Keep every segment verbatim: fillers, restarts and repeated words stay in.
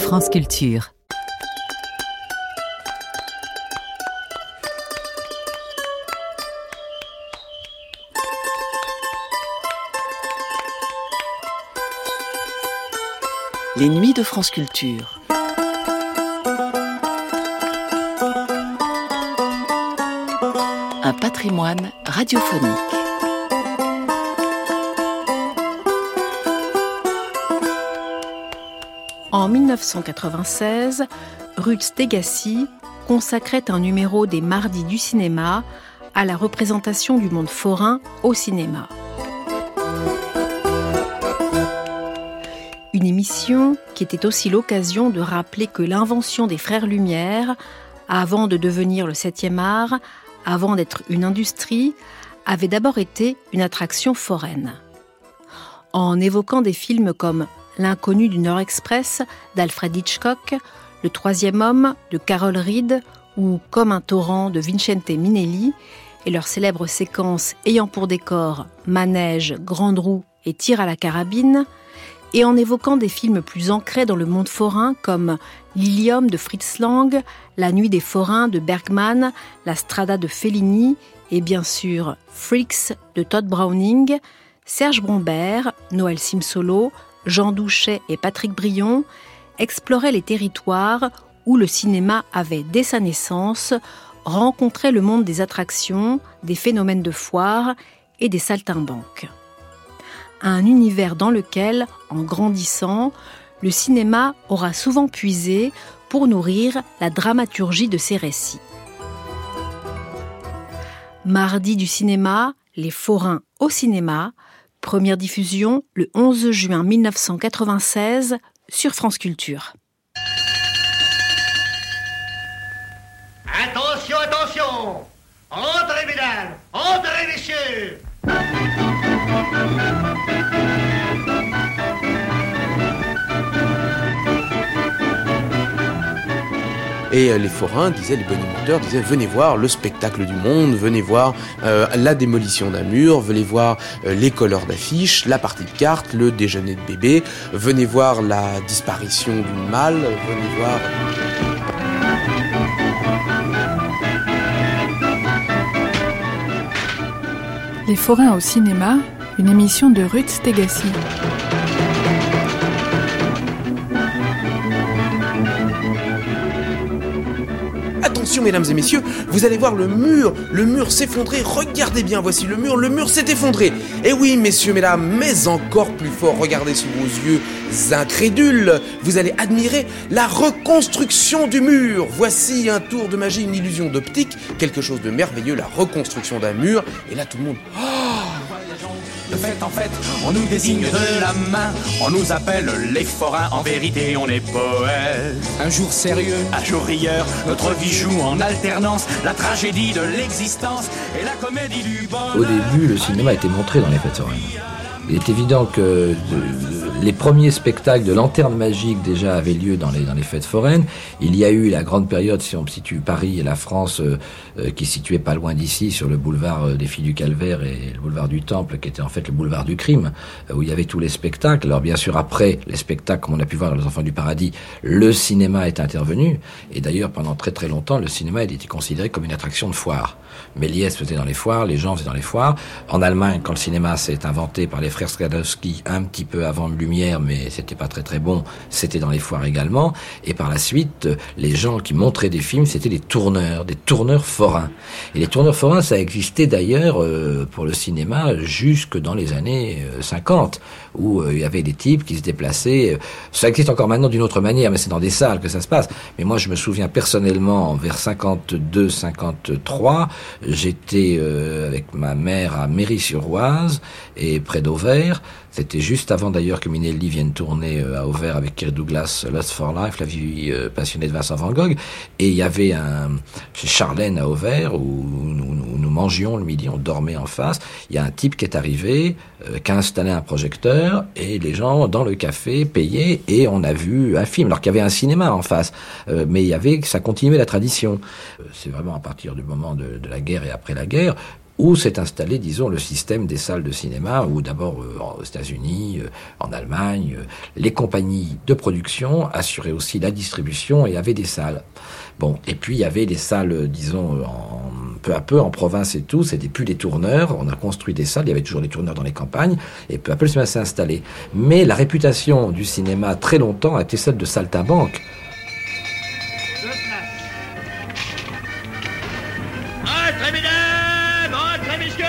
France Culture. Les nuits de France Culture. Un patrimoine radiophonique. En dix-neuf cent quatre-vingt-seize, Ruth Stegasi consacrait un numéro des Mardis du cinéma à la représentation du monde forain au cinéma. Une émission qui était aussi l'occasion de rappeler que l'invention des frères Lumière, avant de devenir le septième art, avant d'être une industrie, avait d'abord été une attraction foraine. En évoquant des films comme L'inconnu du Nord Express d'Alfred Hitchcock, Le troisième homme de Carol Reed ou Comme un torrent de Vincente Minnelli, et leurs célèbres séquences ayant pour décor manège, grande roue et tir à la carabine, et en évoquant des films plus ancrés dans le monde forain comme Lilium de Fritz Lang, La nuit des forains de Bergman, La Strada de Fellini et bien sûr Freaks de Todd Browning, Serge Brombert, Noël Simsolo, Jean Douchet et Patrick Brion exploraient les territoires où le cinéma avait, dès sa naissance, rencontré le monde des attractions, des phénomènes de foire et des saltimbanques. Un univers dans lequel, en grandissant, le cinéma aura souvent puisé pour nourrir la dramaturgie de ses récits. Mardi du cinéma, les forains au cinéma, première diffusion le onze juin mille neuf cent quatre-vingt-seize sur France Culture. Attention, attention! Entrez, mesdames! Entrez, messieurs! Et les forains disaient, les bonimenteurs disaient, venez voir le spectacle du monde, venez voir euh, la démolition d'un mur, venez voir euh, les couleurs d'affiches, la partie de cartes, le déjeuner de bébé, venez voir la disparition d'une malle, venez voir... Les forains au cinéma, une émission de Ruth Stegasi. Attention mesdames et messieurs, vous allez voir le mur, le mur s'effondrer, regardez bien, voici le mur, le mur s'est effondré. Et oui messieurs, mesdames, mais encore plus fort, regardez sous vos yeux incrédules, vous allez admirer la reconstruction du mur. Voici un tour de magie, une illusion d'optique, quelque chose de merveilleux, la reconstruction d'un mur, et là tout le monde... Oh, de fait en fait, on nous désigne de la main, on nous appelle les forains, en vérité on est poètes. Un jour sérieux, un jour rieur, notre vie joue en alternance, la tragédie de l'existence et la comédie du bonheur. Au début, le cinéma était montré dans les fêtes foraines. Il est évident que de, les premiers spectacles de lanternes magiques déjà avaient lieu dans les, dans les fêtes foraines. Il y a eu la grande période, si on situe Paris et la France, euh, euh, qui se situait pas loin d'ici, sur le boulevard des Filles du Calvaire et le boulevard du Temple, qui était en fait le boulevard du crime, euh, où il y avait tous les spectacles. Alors bien sûr, après les spectacles, comme on a pu voir dans Les Enfants du Paradis, le cinéma est intervenu. Et d'ailleurs, pendant très très longtemps, le cinéma a été considéré comme une attraction de foire. Méliès faisait dans les foires, les gens faisaient dans les foires. En Allemagne, quand le cinéma s'est inventé par les frères Skadowski, un petit peu avant Lumière, mais c'était pas très très bon, c'était dans les foires également. Et par la suite, les gens qui montraient des films, c'était des tourneurs, des tourneurs forains. Et les tourneurs forains, ça existait d'ailleurs euh, pour le cinéma jusque dans les années euh, cinquante, où euh, il y avait des types qui se déplaçaient. Ça existe encore maintenant d'une autre manière, mais c'est dans des salles que ça se passe. Mais moi, je me souviens personnellement, vers cinquante-deux cinquante-trois, j'étais euh, avec ma mère à Méry-sur-Oise et près d'Auvers. C'était juste avant d'ailleurs que Minnelli vienne tourner euh, à Auvers avec Kirk Douglas, Lust for Life, la vie euh, passionnée de Vincent Van Gogh. Et il y avait un chez Charlène à Auvers où nous, nous, nous mangions le midi, on dormait en face. Il y a un type qui est arrivé, euh, qui a installé un projecteur et les gens dans le café payaient et on a vu un film. Alors qu'il y avait un cinéma en face, euh, mais il y avait, ça continuait la tradition. Euh, c'est vraiment à partir du moment de, de la guerre et après la guerre. où s'est installé, disons, le système des salles de cinéma, où d'abord euh, aux États-Unis, euh, en Allemagne, euh, les compagnies de production assuraient aussi la distribution et avaient des salles. Bon, et puis il y avait des salles, disons, en, peu à peu en province et tout, c'était plus des tourneurs, on a construit des salles, il y avait toujours des tourneurs dans les campagnes, et peu à peu le cinéma s'est installé. Mais la réputation du cinéma, très longtemps, a été celle de saltimbanque. Entrez, mesdames, entrez, messieurs,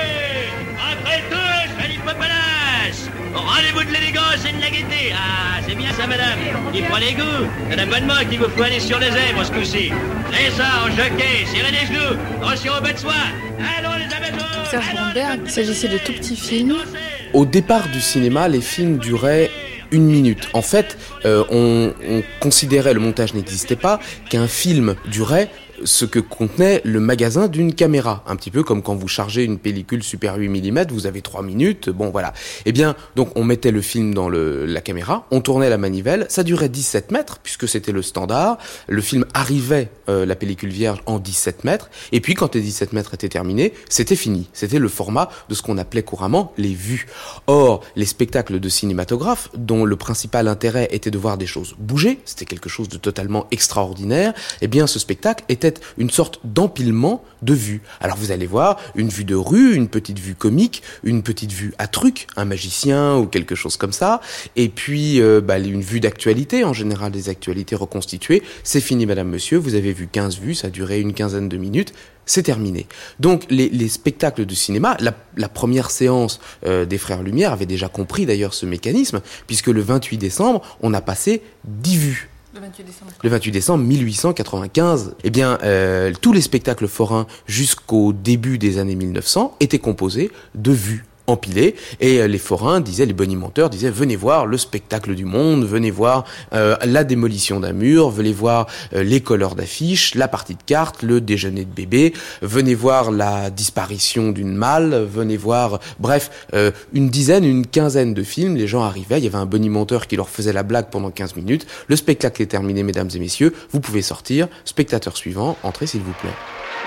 entrez tous, Philippe Palace. Rendez-vous de l'élégance et de la gaieté. Ah, c'est bien ça, madame. Il prend les goûts. C'est abonnement qu'il vous faut aller sur les zèbres ce coup-ci. Les ça, en jockey, serrez les genoux. Attention aux bêtes de soie. Allons, les amateurs. Serge Bromberg, il s'agissait de tout petits films. Au départ du cinéma, les films duraient une minute. En fait, euh, on, on considérait, le montage n'existait pas, qu'un film durait ce que contenait le magasin d'une caméra. Un petit peu comme quand vous chargez une pellicule Super huit millimètres, vous avez trois minutes, bon voilà. Eh bien, donc on mettait le film dans le, la caméra, on tournait la manivelle, ça durait dix-sept mètres, puisque c'était le standard. Le film arrivait, euh, la pellicule vierge, en dix-sept mètres, et puis quand les dix-sept mètres étaient terminés, c'était fini. C'était le format de ce qu'on appelait couramment les vues. Or, les spectacles de cinématographe, dont le principal intérêt était de voir des choses bouger, c'était quelque chose de totalement extraordinaire, eh bien ce spectacle était une sorte d'empilement de vues. Alors vous allez voir une vue de rue, une petite vue comique, une petite vue à truc, un magicien ou quelque chose comme ça, et puis euh, bah, une vue d'actualité, en général des actualités reconstituées. C'est fini, madame, monsieur, vous avez vu quinze vues, ça a duré une quinzaine de minutes, c'est terminé. Donc les, les spectacles de cinéma, la, la première séance euh, des Frères Lumière avait déjà compris d'ailleurs ce mécanisme, puisque le vingt-huit décembre, on a passé dix vues. Le vingt-huit décembre. Le vingt-huit décembre mille huit cent quatre-vingt-quinze. Eh bien, euh, tous les spectacles forains jusqu'au début des années mille neuf cents étaient composés de vues empilées, et euh, les forains disaient, les bonimenteurs disaient, venez voir le spectacle du monde, venez voir euh, la démolition d'un mur, venez voir euh, les couleurs d'affiches, la partie de cartes, le déjeuner de bébé, venez voir la disparition d'une malle, venez voir, bref, euh, une dizaine, une quinzaine de films. Les gens arrivaient, il y avait un bonimenteur qui leur faisait la blague pendant quinze minutes, le spectacle est terminé, mesdames et messieurs, vous pouvez sortir, spectateur suivant, entrez s'il vous plaît.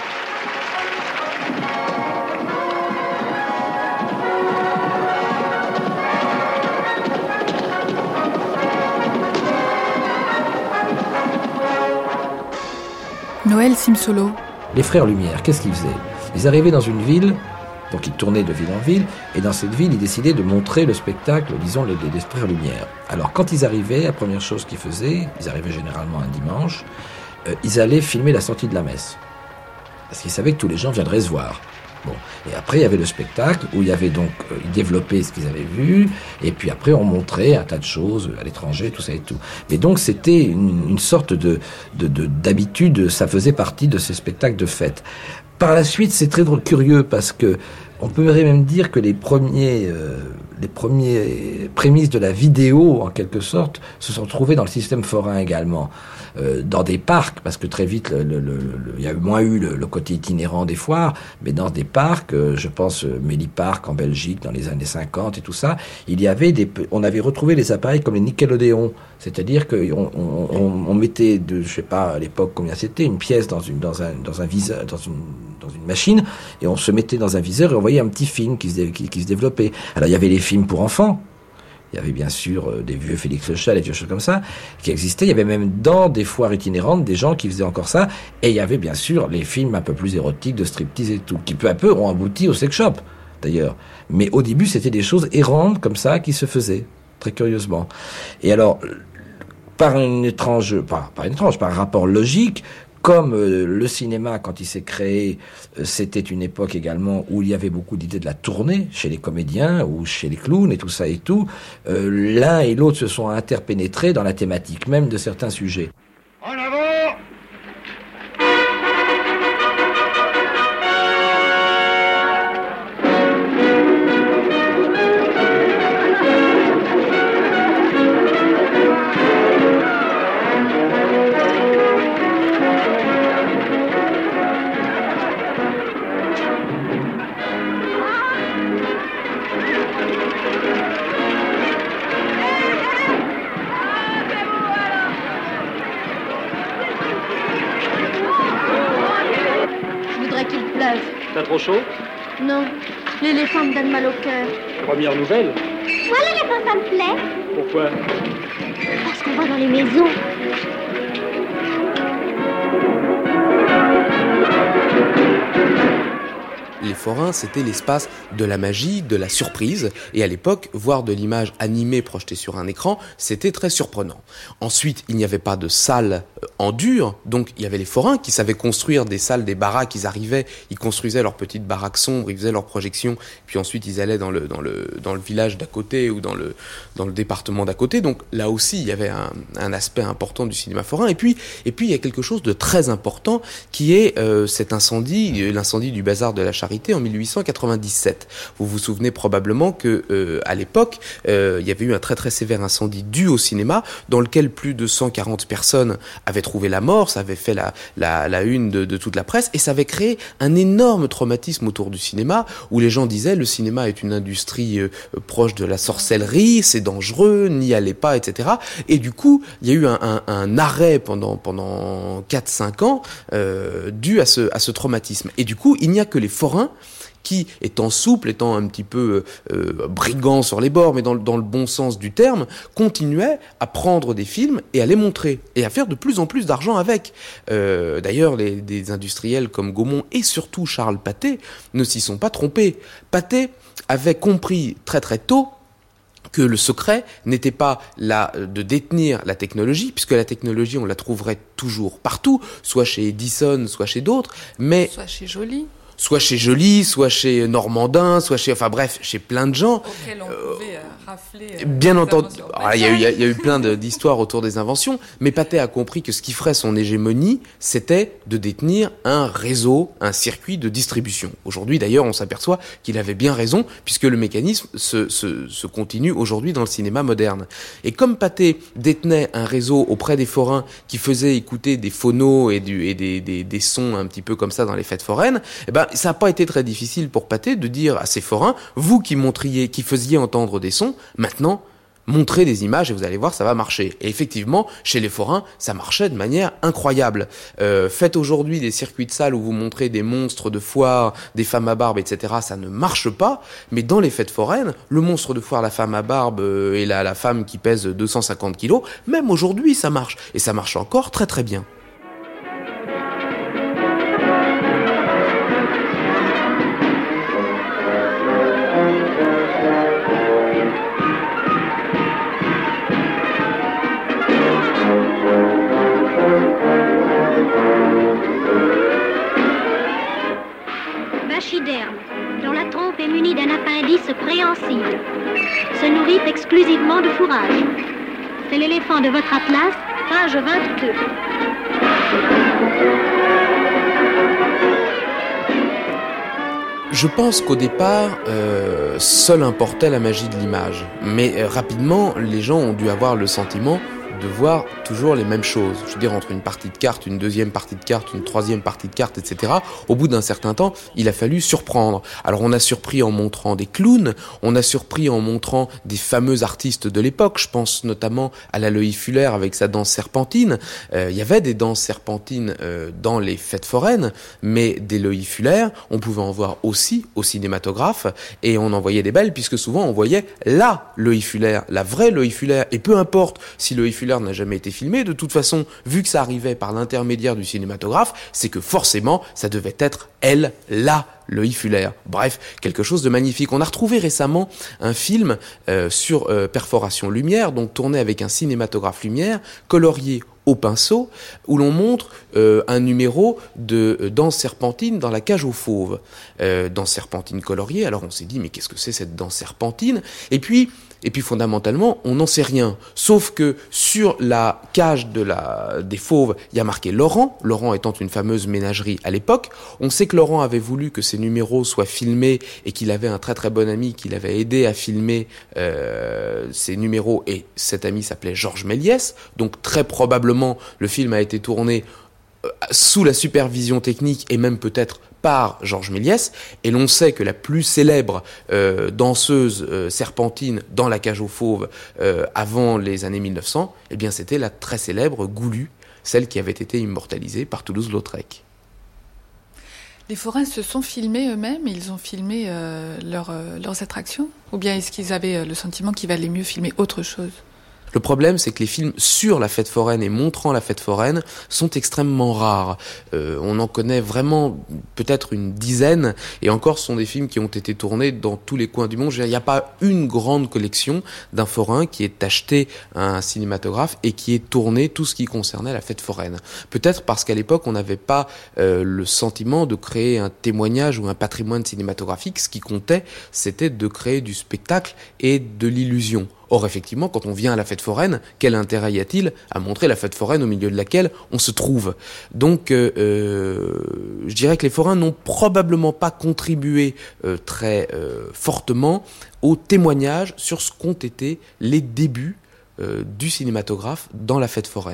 Noël Simsolo. Les Frères Lumière, qu'est-ce qu'ils faisaient? Ils arrivaient dans une ville, donc ils tournaient de ville en ville, et dans cette ville, ils décidaient de montrer le spectacle, disons, les, les Frères Lumière. Alors, quand ils arrivaient, la première chose qu'ils faisaient, ils arrivaient généralement un dimanche, euh, ils allaient filmer la sortie de la messe. Parce qu'ils savaient que tous les gens viendraient se voir. Bon. Et après, il y avait le spectacle, où il y avait donc, euh, ils développaient ce qu'ils avaient vu, et puis après, on montrait un tas de choses à l'étranger, tout ça et tout. Mais donc, c'était une, une sorte de, de, de, d'habitude, ça faisait partie de ces spectacles de fête. Par la suite, c'est très curieux, parce que on pourrait même dire que les premiers, euh, les premiers prémices de la vidéo, en quelque sorte, se sont trouvés dans le système forain également. Euh, dans des parcs, parce que très vite, le, le, le, le, il y a moins eu le, le côté itinérant des foires, mais dans des parcs, euh, je pense euh, Méli Park en Belgique dans les années cinquante et tout ça, il y avait des, on avait retrouvé les appareils comme les Nickelodeon, c'est-à-dire qu'on on, on, on mettait, de, je sais pas à l'époque combien c'était, une pièce dans une, dans un, dans un viseur, dans une, dans une machine, et on se mettait dans un viseur et on voyait un petit film qui se, qui, qui se développait. Alors il y avait les films pour enfants. Il y avait bien sûr euh, des vieux Félix Le Chat, des vieux choses comme ça, qui existaient. Il y avait même dans des foires itinérantes des gens qui faisaient encore ça. Et il y avait bien sûr les films un peu plus érotiques de striptease et tout, qui peu à peu ont abouti au sex shop, d'ailleurs. Mais au début, c'était des choses errantes comme ça qui se faisaient, très curieusement. Et alors, par une étrange, pas par une étrange, par un rapport logique, comme euh, le cinéma, quand il s'est créé, euh, c'était une époque également où il y avait beaucoup d'idées de la tournée chez les comédiens ou chez les clowns et tout ça et tout, euh, l'un et l'autre se sont interpénétrés dans la thématique même de certains sujets. En avant! T'as trop chaud? Non, l'éléphant me donne mal au cœur. Première nouvelle. Moi, l'éléphant, ça me plaît. Pourquoi? Parce qu'on va dans les maisons. Les forains, c'était l'espace de la magie, de la surprise, et à l'époque, voir de l'image animée projetée sur un écran, c'était très surprenant. Ensuite, il n'y avait pas de salle en dur, donc il y avait les forains qui savaient construire des salles, des baraques, ils arrivaient, ils construisaient leurs petites baraques sombres, ils faisaient leurs projections, puis ensuite ils allaient dans le, dans le, dans le village d'à côté ou dans le, dans le département d'à côté, donc là aussi, il y avait un, un aspect important du cinéma forain, et puis, et puis il y a quelque chose de très important qui est euh, cet incendie, l'incendie du bazar de la Charité en mille huit cent quatre-vingt-dix-sept. Vous vous souvenez probablement que euh, à l'époque, euh, il y avait eu un très très sévère incendie dû au cinéma, dans lequel plus de cent quarante personnes avaient trouvé la mort. Ça avait fait la la, la une de, de toute la presse et ça avait créé un énorme traumatisme autour du cinéma, où les gens disaient le cinéma est une industrie euh, proche de la sorcellerie, c'est dangereux, n'y allez pas, et cetera. Et du coup, il y a eu un, un, un arrêt pendant pendant quatre cinq ans euh, dû à ce à ce traumatisme. Et du coup, il n'y a que les forains qui, étant souples, étant un petit peu euh, brigands sur les bords, mais dans, dans le bon sens du terme, continuaient à prendre des films et à les montrer, et à faire de plus en plus d'argent avec. Euh, d'ailleurs, les, des industriels comme Gaumont et surtout Charles Pathé ne s'y sont pas trompés. Pathé avait compris très très tôt que le secret n'était pas là de détenir la technologie, puisque la technologie, on la trouverait toujours partout, soit chez Edison, soit chez d'autres, mais... Soit chez Joly. Soit chez Joly, soit chez Normandin, soit chez... Enfin bref, chez plein de gens. Auxquels on euh, pouvait euh, rafler... Euh, bien entendu. Ah, il y a eu, il y a eu plein de, d'histoires autour des inventions, mais Pathé a compris que ce qui ferait son hégémonie, c'était de détenir un réseau, un circuit de distribution. Aujourd'hui, d'ailleurs, on s'aperçoit qu'il avait bien raison, puisque le mécanisme se, se, se continue aujourd'hui dans le cinéma moderne. Et comme Pathé détenait un réseau auprès des forains qui faisait écouter des phonos et, du, et des, des, des sons un petit peu comme ça dans les fêtes foraines, eh ben, ça n'a pas été très difficile pour Pathé de dire à ses forains, vous qui montriez, qui faisiez entendre des sons, maintenant, montrez des images et vous allez voir, ça va marcher. Et effectivement, chez les forains, ça marchait de manière incroyable. Euh, faites aujourd'hui des circuits de salles où vous montrez des monstres de foire, des femmes à barbe, et cetera. Ça ne marche pas, mais dans les fêtes foraines, le monstre de foire, la femme à barbe euh, et la, la femme qui pèse deux cent cinquante kilos, même aujourd'hui, ça marche. Et ça marche encore très très bien. Pachyderme, dont la trompe est munie d'un appendice préhensile, se nourrit exclusivement de fourrage. C'est l'éléphant de votre atlas, page vingt-deux. Je pense qu'au départ, euh, seule importait la magie de l'image. Mais euh, rapidement, les gens ont dû avoir le sentiment de voir toujours les mêmes choses. Je veux dire, entre une partie de cartes, une deuxième partie de cartes, une troisième partie de cartes, et cetera. Au bout d'un certain temps, il a fallu surprendre. Alors on a surpris en montrant des clowns, on a surpris en montrant des fameux artistes de l'époque. Je pense notamment à la Loïc Fuller avec sa danse serpentine. Euh, il y avait des danses serpentines euh, dans les fêtes foraines, mais des Loïc Fuller, on pouvait en voir aussi au cinématographe, et on en voyait des belles, puisque souvent on voyait la Loïc Fuller, la vraie Loïc Fuller. Et peu importe si Loïc Fuller n'a jamais été filmé, de toute façon, vu que ça arrivait par l'intermédiaire du cinématographe, c'est que forcément, ça devait être elle, la Loïc Fuller. Bref, quelque chose de magnifique. On a retrouvé récemment un film euh, sur euh, perforation lumière, donc tourné avec un cinématographe lumière, colorié au pinceau, où l'on montre euh, un numéro de euh, danse serpentine dans la cage aux fauves. Euh, danse serpentine coloriée, alors on s'est dit, mais qu'est-ce que c'est cette danse serpentine ? Et puis, Et puis fondamentalement, on n'en sait rien. Sauf que sur la cage de la, des fauves, il y a marqué Laurent, Laurent étant une fameuse ménagerie à l'époque. On sait que Laurent avait voulu que ces numéros soient filmés et qu'il avait un très très bon ami qui l'avait aidé à filmer euh, ces numéros, et cet ami s'appelait Georges Méliès. Donc très probablement, le film a été tourné euh, sous la supervision technique et même peut-être par Georges Méliès, et l'on sait que la plus célèbre euh, danseuse euh, serpentine dans la cage aux fauves euh, avant les années mille neuf cents, eh bien c'était la très célèbre Goulue, celle qui avait été immortalisée par Toulouse-Lautrec. Les forains se sont filmés eux-mêmes, ils ont filmé euh, leur, euh, leurs attractions? Ou bien est-ce qu'ils avaient le sentiment qu'il valait mieux filmer autre chose? Le problème, c'est que les films sur la fête foraine et montrant la fête foraine sont extrêmement rares. Euh, on en connaît vraiment peut-être une dizaine, et encore, ce sont des films qui ont été tournés dans tous les coins du monde. Il n'y a pas une grande collection d'un forain qui est acheté à un cinématographe et qui est tourné tout ce qui concernait la fête foraine. Peut-être parce qu'à l'époque, on n'avait pas euh, le sentiment de créer un témoignage ou un patrimoine cinématographique. Ce qui comptait, c'était de créer du spectacle et de l'illusion. Or, effectivement, quand on vient à la fête foraine, quel intérêt y a-t-il à montrer la fête foraine au milieu de laquelle on se trouve? Donc, euh, euh, je dirais que les forains n'ont probablement pas contribué euh, très euh, fortement au témoignage sur ce qu'ont été les débuts euh, du cinématographe dans la fête foraine.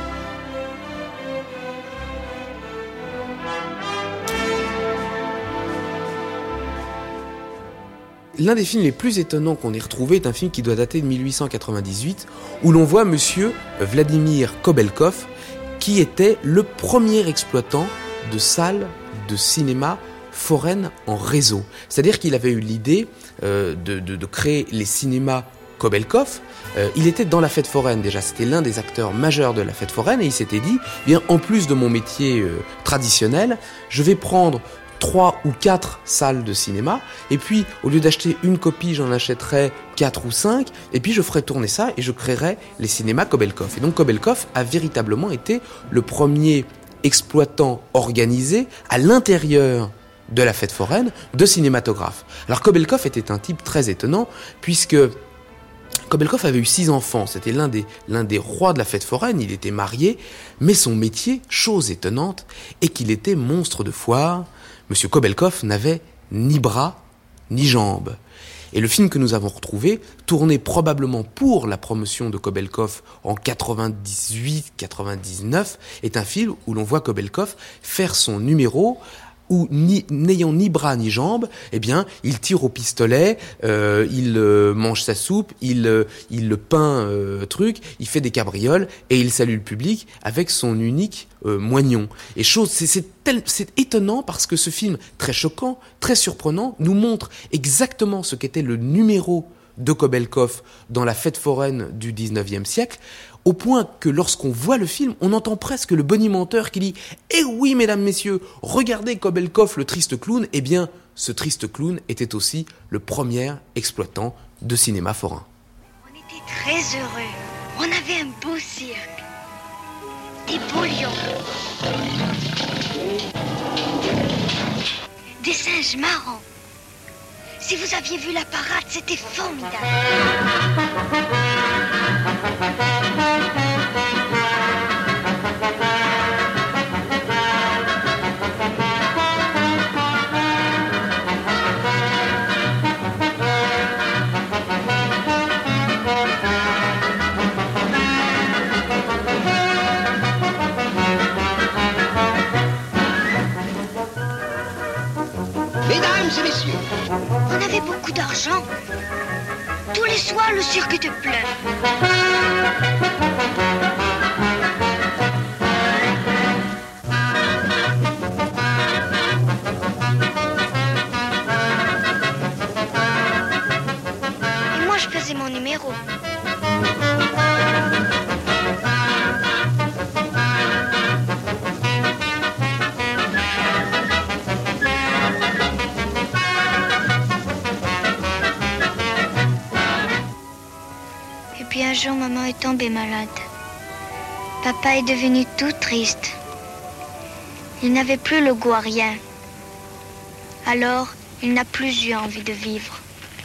L'un des films les plus étonnants qu'on ait retrouvé est un film qui doit dater de mille huit cent quatre-vingt-dix-huit, où l'on voit monsieur Vladimir Kobelkov, qui était le premier exploitant de salles de cinéma foraines en réseau. C'est-à-dire qu'il avait eu l'idée euh, de, de, de créer les cinémas Kobelkov. Euh, il était dans la fête foraine déjà, c'était l'un des acteurs majeurs de la fête foraine, et il s'était dit, bien en plus de mon métier euh, traditionnel, je vais prendre trois ou quatre salles de cinéma, et puis au lieu d'acheter une copie, j'en achèterai quatre ou cinq, et puis je ferai tourner ça et je créerai les cinémas Kobelkov. Et donc Kobelkov a véritablement été le premier exploitant organisé à l'intérieur de la fête foraine de cinématographes. Alors Kobelkov était un type très étonnant, puisque Kobelkov avait eu six enfants, c'était l'un des, l'un des rois de la fête foraine, il était marié, mais son métier, chose étonnante, est qu'il était monstre de foire. Monsieur Kobelkov n'avait ni bras, ni jambes. Et le film que nous avons retrouvé, tourné probablement pour la promotion de Kobelkov en quatre-vingt-dix-huit quatre-vingt-dix-neuf, est un film où l'on voit Kobelkov faire son numéro, où ni, n'ayant ni bras ni jambes, eh bien, il tire au pistolet, euh, il euh, mange sa soupe, il, euh, il le peint euh, truc, il fait des cabrioles et il salue le public avec son unique euh, moignon. Et chose, c'est, c'est, tel, c'est étonnant parce que ce film, très choquant, très surprenant, nous montre exactement ce qu'était le numéro de Kobelkov dans la fête foraine du dix-neuvième siècle, au point que lorsqu'on voit le film, on entend presque le bonimenteur qui dit « Eh oui, mesdames, messieurs, regardez Kobelkov, le triste clown !» Eh bien, ce triste clown était aussi le premier exploitant de cinéma forain. On était très heureux. On avait un beau cirque. Des beaux lions. Des singes marrants. Si vous aviez vu la parade, c'était formidable. Mesdames et messieurs, on avait beaucoup d'argent. Tous les soirs, le cirque était plein. Et moi, je faisais mon numéro. Puis un jour, maman est tombée malade. Papa est devenu tout triste. Il n'avait plus le goût à rien. Alors, il n'a plus eu envie de vivre.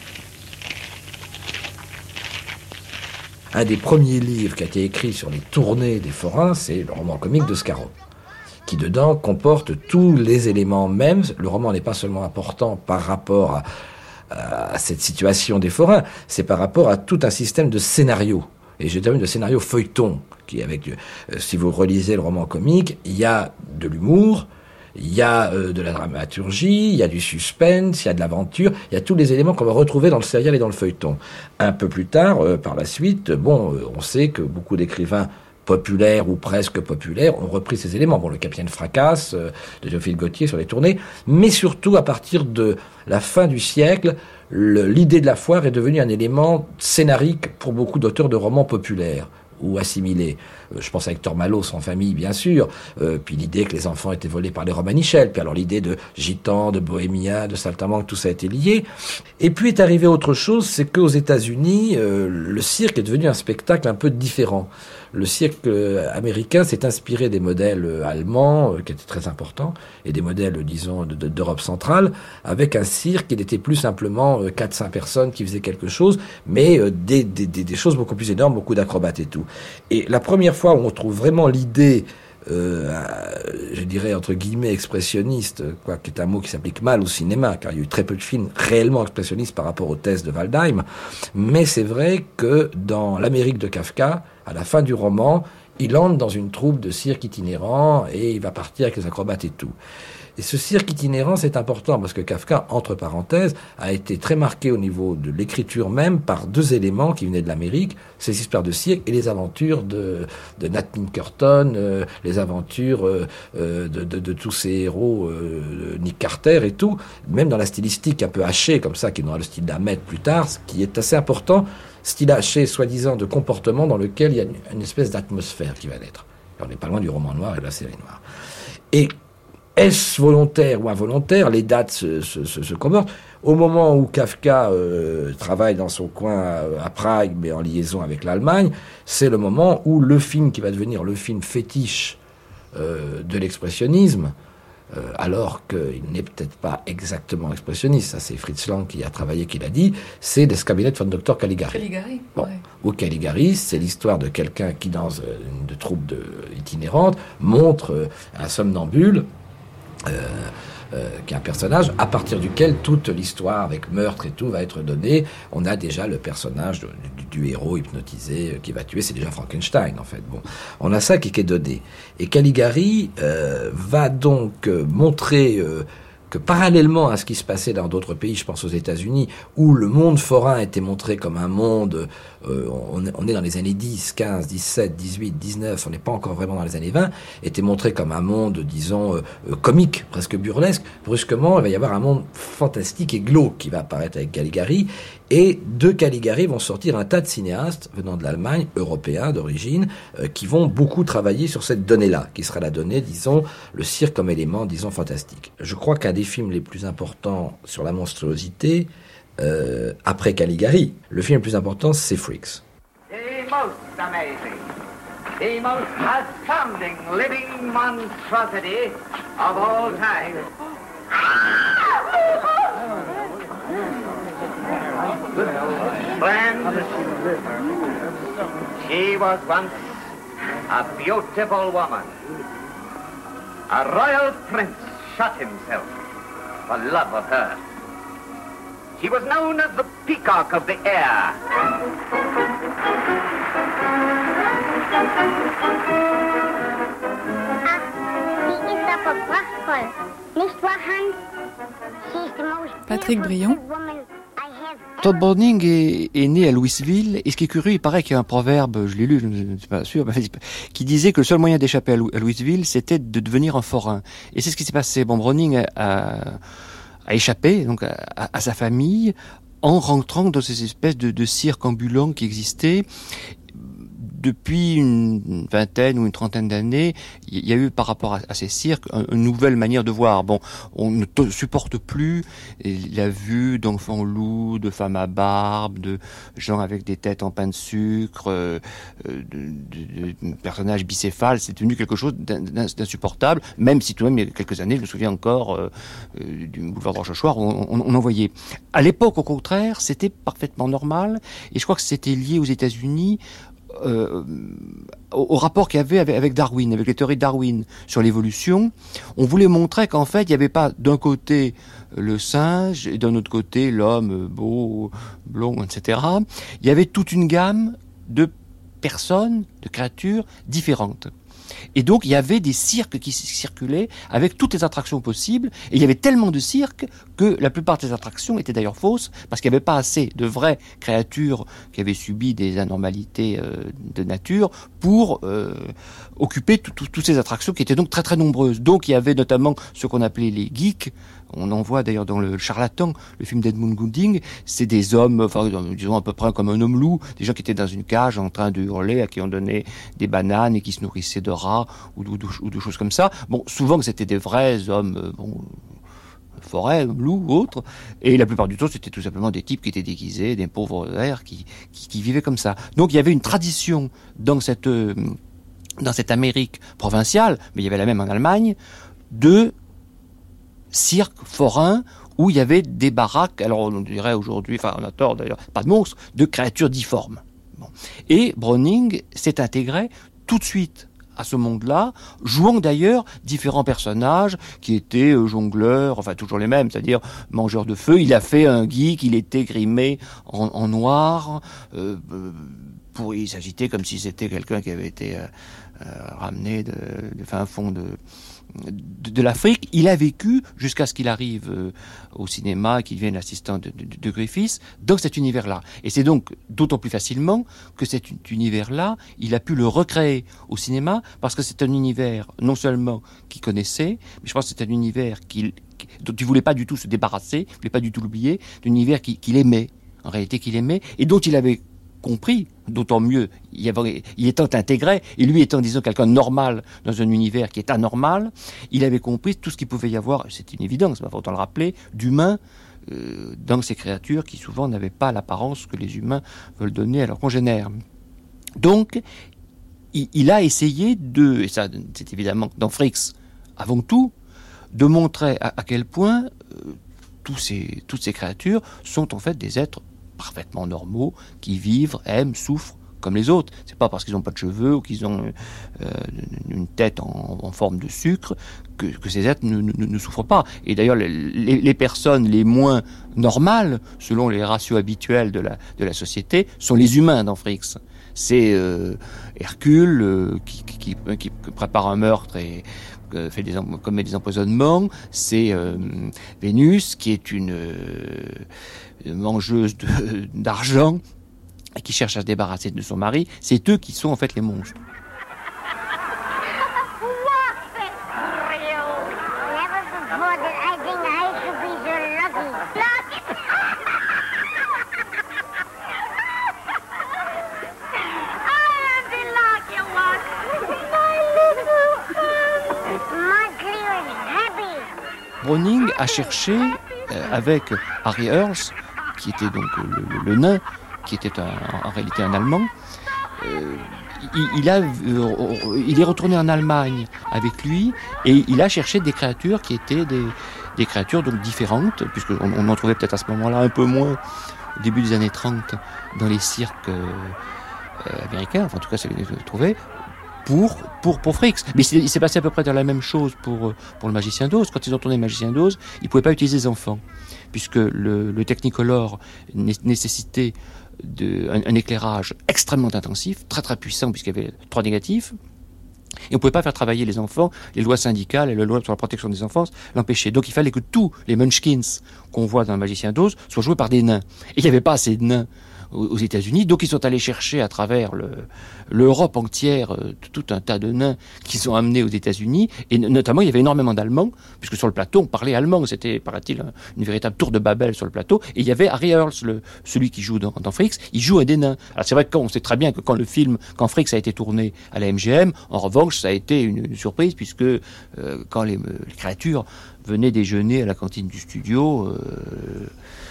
Un des premiers livres qui a été écrit sur les tournées des forains, c'est le roman comique de Scarron, qui dedans comporte tous les éléments mêmes. Le roman n'est pas seulement important par rapport à à cette situation des forains, c'est par rapport à tout un système de scénario. Et je termine de scénario feuilleton, qui avec, euh, si vous relisez le roman comique, il y a de l'humour, il y a euh, de la dramaturgie, il y a du suspense, il y a de l'aventure, il y a tous les éléments qu'on va retrouver dans le serial et dans le feuilleton. Un peu plus tard, euh, par la suite, bon, euh, on sait que beaucoup d'écrivains populaires ou presque populaires ont repris ces éléments. Bon, le Capitaine Fracasse euh, de Théophile Gautier sur les tournées, mais surtout à partir de la fin du siècle, le, l'idée de la foire est devenue un élément scénarique pour beaucoup d'auteurs de romans populaires ou assimilés. Euh, je pense à Hector Malot, Sans famille, bien sûr, euh, puis l'idée que les enfants étaient volés par les Romanichel, puis alors l'idée de Gitans, de Bohémiens, de Saltimbanque, tout ça a été lié. Et puis est arrivé autre chose, c'est qu'aux États-Unis, euh, le cirque est devenu un spectacle un peu différent. Le cirque américain s'est inspiré des modèles allemands, euh, qui étaient très importants, et des modèles, disons, de, de, d'Europe centrale, avec un cirque qui n'était plus simplement euh, quatre cinq personnes qui faisaient quelque chose, mais euh, des, des, des, des choses beaucoup plus énormes, beaucoup d'acrobates et tout. Et la première fois où on trouve vraiment l'idée, euh, je dirais entre guillemets expressionniste, quoi, qui est un mot qui s'applique mal au cinéma, car il y a eu très peu de films réellement expressionnistes par rapport aux thèses de Waldheim, mais c'est vrai que dans l'Amérique de Kafka, à la fin du roman, il entre dans une troupe de cirque itinérant et il va partir avec les acrobates et tout. Et ce cirque itinérant, c'est important parce que Kafka, entre parenthèses, a été très marqué au niveau de l'écriture même par deux éléments qui venaient de l'Amérique, ces histoires de cirque et les aventures de, de Nat Pinkerton, euh, les aventures euh, de, de, de tous ces héros, euh, Nick Carter et tout, même dans la stylistique un peu hachée comme ça, qui est dans le style d'Ahmed plus tard, ce qui est assez important, style haché, soi-disant, de comportement dans lequel il y a une, une espèce d'atmosphère qui va naître. On n'est pas loin du roman noir et de la série noire. Et est-ce volontaire ou involontaire? Les dates se, se, se, se comportent. Au moment où Kafka euh, travaille dans son coin à, à Prague, mais en liaison avec l'Allemagne, c'est le moment où le film qui va devenir le film fétiche euh, de l'expressionnisme, euh, alors qu'il n'est peut-être pas exactement expressionniste, ça c'est Fritz Lang qui a travaillé, qui l'a dit, c'est des Kabinett von Docteur Caligari. Caligari, bon. ouais. Ou Caligari, c'est l'histoire de quelqu'un qui, dans une de troupe de, itinérante, montre euh, un somnambule, Euh, euh, qui est un personnage à partir duquel toute l'histoire avec meurtre et tout va être donnée. On a déjà le personnage de, du, du héros hypnotisé euh, qui va tuer, c'est déjà Frankenstein en fait. Bon, on a ça qui, qui est donné. Et Caligari euh, va donc euh, montrer euh, que parallèlement à ce qui se passait dans d'autres pays, je pense aux États-Unis, où le monde forain était montré comme un monde, euh, on, on est dans les années dix, quinze, dix-sept, dix-huit, dix-neuf, on n'est pas encore vraiment dans les années vingt, était montré comme un monde, disons, euh, euh, comique, presque burlesque. Brusquement, il va y avoir un monde fantastique et glauque qui va apparaître avec Caligari, et de Caligari vont sortir un tas de cinéastes venant de l'Allemagne, européens d'origine, euh, qui vont beaucoup travailler sur cette donnée-là, qui sera la donnée, disons, le cirque comme élément, disons, fantastique. Je crois qu'un des films les plus importants sur la monstruosité, euh, après Caligari, le film le plus important, c'est Freaks. The most amazing, the most astounding living monstrosity of all time. Friends, she was once a beautiful woman. A royal prince shot himself for love of her. She was known as the peacock of the air. Patrick Brion. Todd Browning est, est né à Louisville, et ce qui est curieux, il paraît qu'il y a un proverbe, je l'ai lu, je ne suis pas sûr, qui disait que le seul moyen d'échapper à Louisville, c'était de devenir un forain. Et c'est ce qui s'est passé. Bon, Browning a, a échappé donc à, à sa famille en rentrant dans ces espèces de, de cirques ambulants qui existaient. Depuis une vingtaine ou une trentaine d'années, il y a eu par rapport à, à ces cirques une nouvelle manière de voir. Bon, on ne t- supporte plus la vue d'enfants loups, de femmes à barbe, de gens avec des têtes en pain de sucre, euh, de, de, de personnages bicéphales. C'est devenu quelque chose d'insupportable, même si tout de même il y a quelques années, je me souviens encore euh, euh, du boulevard de Rochechouart, on, on, on en voyait. À l'époque, au contraire, c'était parfaitement normal, et je crois que c'était lié aux États-Unis Euh, au, au rapport qu'il y avait avec, avec Darwin, avec les théories de Darwin sur l'évolution. On voulait montrer qu'en fait, il n'y avait pas d'un côté le singe et d'un autre côté l'homme beau, blond, et cetera. Il y avait toute une gamme de personnes, de créatures différentes. Et donc, il y avait des cirques qui circulaient avec toutes les attractions possibles. Et il y avait tellement de cirques que la plupart des attractions étaient d'ailleurs fausses, parce qu'il n'y avait pas assez de vraies créatures qui avaient subi des anormalités euh, de nature pour euh, occuper toutes ces attractions qui étaient donc très très nombreuses. Donc, il y avait notamment ce qu'on appelait les geeks. On en voit d'ailleurs dans le Charlatan, le film d'Edmund Goulding. C'est des hommes, enfin, disons à peu près comme un homme loup, des gens qui étaient dans une cage en train de hurler, à qui on donnait des bananes et qui se nourrissaient de rats ou de, ou de, ou de choses comme ça. Bon, souvent c'était des vrais hommes, euh, bon, forêt, loups, autres. Et la plupart du temps, c'était tout simplement des types qui étaient déguisés, des pauvres airs qui, qui, qui vivaient comme ça. Donc il y avait une tradition dans cette, euh, dans cette Amérique provinciale, mais il y avait la même en Allemagne, de cirque forain où il y avait des baraques, alors on dirait aujourd'hui, enfin on a tort d'ailleurs, pas de monstres, de créatures difformes. Bon. Et Browning s'est intégré tout de suite à ce monde-là, jouant d'ailleurs différents personnages qui étaient euh, jongleurs, enfin toujours les mêmes, c'est-à-dire mangeurs de feu. Il a fait un geek, il était grimé en, en noir, euh, pour, il s'agitait comme si c'était quelqu'un qui avait été euh, euh, ramené de, de fin fond de De, de l'Afrique. Il a vécu jusqu'à ce qu'il arrive euh, au cinéma, qu'il devienne l'assistant de, de, de Griffiths, dans cet univers-là. Et c'est donc d'autant plus facilement que cet univers-là, il a pu le recréer au cinéma, parce que c'est un univers non seulement qu'il connaissait, mais je pense que c'est un univers qu'il, dont il voulait pas du tout se débarrasser, il voulait pas du tout l'oublier, d'un univers qu'il, qu'il aimait, en réalité qu'il aimait, et dont il avait compris, d'autant mieux, il, y avait, il étant intégré, et lui étant, disons, quelqu'un de normal dans un univers qui est anormal, il avait compris tout ce qu'il pouvait y avoir, c'est une évidence, il faut le rappeler, d'humain euh, dans ces créatures qui souvent n'avaient pas l'apparence que les humains veulent donner à leurs congénères. Donc, il, il a essayé de, et ça c'est évidemment dans Fricks avant tout, de montrer à, à quel point euh, tous ces, toutes ces créatures sont en fait des êtres parfaitement normaux, qui vivent, aiment, souffrent comme les autres. C'est pas parce qu'ils n'ont pas de cheveux ou qu'ils ont euh, une tête en, en forme de sucre que, que ces êtres ne, ne, ne souffrent pas. Et d'ailleurs, les, les personnes les moins normales, selon les ratios habituels de la, de la société, sont les humains dans Fricks. C'est euh, Hercule euh, qui, qui, qui, qui prépare un meurtre et euh, fait des, commet des empoisonnements. C'est euh, Vénus qui est une euh, mangeuse de, d'argent et qui cherche à se débarrasser de son mari. C'est eux qui sont en fait les monstres. Browning a cherché, euh, avec Harry Earls, qui était donc le, le, le nain, qui était un, en réalité un Allemand, euh, il, il, a, euh, il est retourné en Allemagne avec lui, et il a cherché des créatures qui étaient des, des créatures donc différentes, puisqu'on on en trouvait peut-être à ce moment-là un peu moins, au début des années trente, dans les cirques euh, euh, américains, enfin en tout cas c'est ce que j'ai trouvé, pour, pour, pour Fricks. Mais il s'est passé à peu près dans la même chose pour, pour le Magicien d'Oz. Quand ils ont tourné le Magicien d'Oz, ils ne pouvaient pas utiliser les enfants, puisque le, le Technicolor nécessitait de, un, un éclairage extrêmement intensif, très très puissant, puisqu'il y avait trois négatifs. Et on ne pouvait pas faire travailler les enfants. Les lois syndicales et la loi sur la protection des enfants l'empêchaient. Donc il fallait que tous les Munchkins qu'on voit dans le Magicien d'Oz soient joués par des nains. Et il n'y avait pas assez de nains aux États-Unis, donc ils sont allés chercher à travers le, l'Europe entière euh, tout un tas de nains qui sont amenés aux États-Unis, et notamment il y avait énormément d'Allemands, puisque sur le plateau on parlait allemand, c'était paraît-il un, une véritable tour de Babel sur le plateau, et il y avait Harry Earls, le, celui qui joue dans, dans Fricks, il joue un des nains. Alors c'est vrai qu'on sait très bien que quand le film, quand Fricks a été tourné à la M G M, en revanche ça a été une, une surprise, puisque euh, quand les, les créatures venaient déjeuner à la cantine du studio, euh,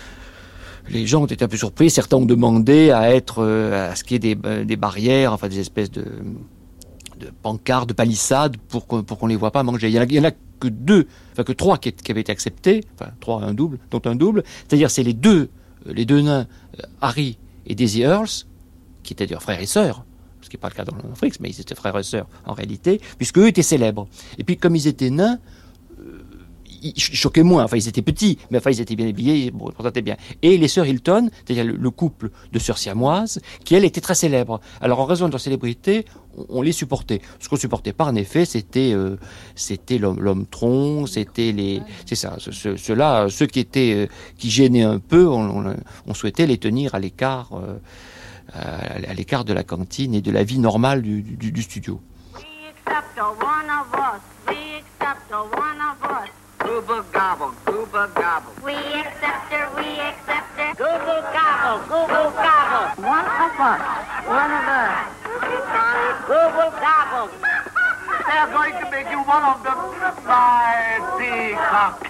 les gens ont été un peu surpris. Certains ont demandé à être, euh, à ce qu'il y ait des, des barrières, enfin des espèces de, de pancartes, de palissades, pour qu'on, pour qu'on les voit pas manger. Il y en a, il y en a que deux, enfin que trois qui, qui avaient été acceptés, enfin trois, un double, dont un double. C'est-à-dire c'est les deux, les deux nains, euh, Harry et Daisy Earls, qui étaient d'ailleurs frères et sœurs, ce qui n'est pas le cas dans le Fricks, mais ils étaient frères et sœurs en réalité, puisque eux étaient célèbres. Et puis comme ils étaient nains, ils choquaient moins. Enfin, ils étaient petits, mais enfin, ils étaient bien habillés, ils se présentaient bien. Et les sœurs Hilton, c'est-à-dire le, le couple de sœurs siamoises, qui, elles, étaient très célèbres. Alors, en raison de leur célébrité, on, on les supportait. Ce qu'on supportait pas, en effet, c'était, euh, c'était l'homme, l'homme tronc, c'était les, c'est ça, ce, ce, ceux-là, ceux qui étaient, euh, qui gênaient un peu, on, on, on souhaitait les tenir à l'écart, euh, à, à l'écart de la cantine et de la vie normale du, du, du studio. Google gobble, Google gobble. We accept her, we accept her. Google gobble, Google gobble. One of us, one of us. Google gobble. They're going to make you one of them, my peacock.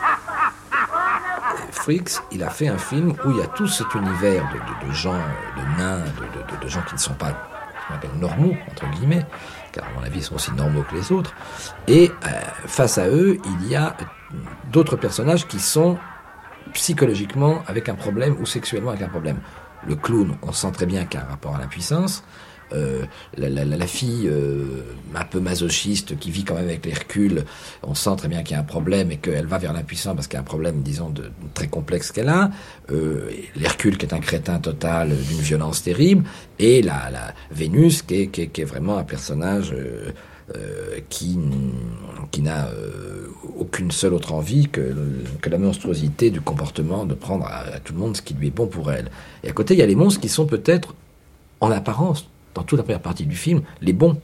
Freaks, il a fait un film où il y a tout cet univers de, de, de gens, de nains, de, de, de gens qui ne sont pas, ce qu'on appelle normaux, entre guillemets, car à mon avis ils sont aussi normaux que les autres, et euh, face à eux, il y a d'autres personnages qui sont psychologiquement avec un problème ou sexuellement avec un problème. Le clown, on sent très bien qu'il y a un rapport à l'impuissance. Euh, la, la, la fille euh, un peu masochiste qui vit quand même avec l'Hercule, on sent très bien qu'il y a un problème et qu'elle va vers l'impuissance parce qu'il y a un problème, disons, de, très complexe qu'elle a. Euh, L'Hercule qui est un crétin total d'une violence terrible, et la, la Vénus qui est, qui est, qui est vraiment un personnage euh, euh, qui, qui n'a euh, aucune seule autre envie que, que la monstruosité du comportement de prendre à, à tout le monde ce qui lui est bon pour elle. Et à côté, il y a les monstres qui sont peut-être, en apparence, dans toute la première partie du film, les bons.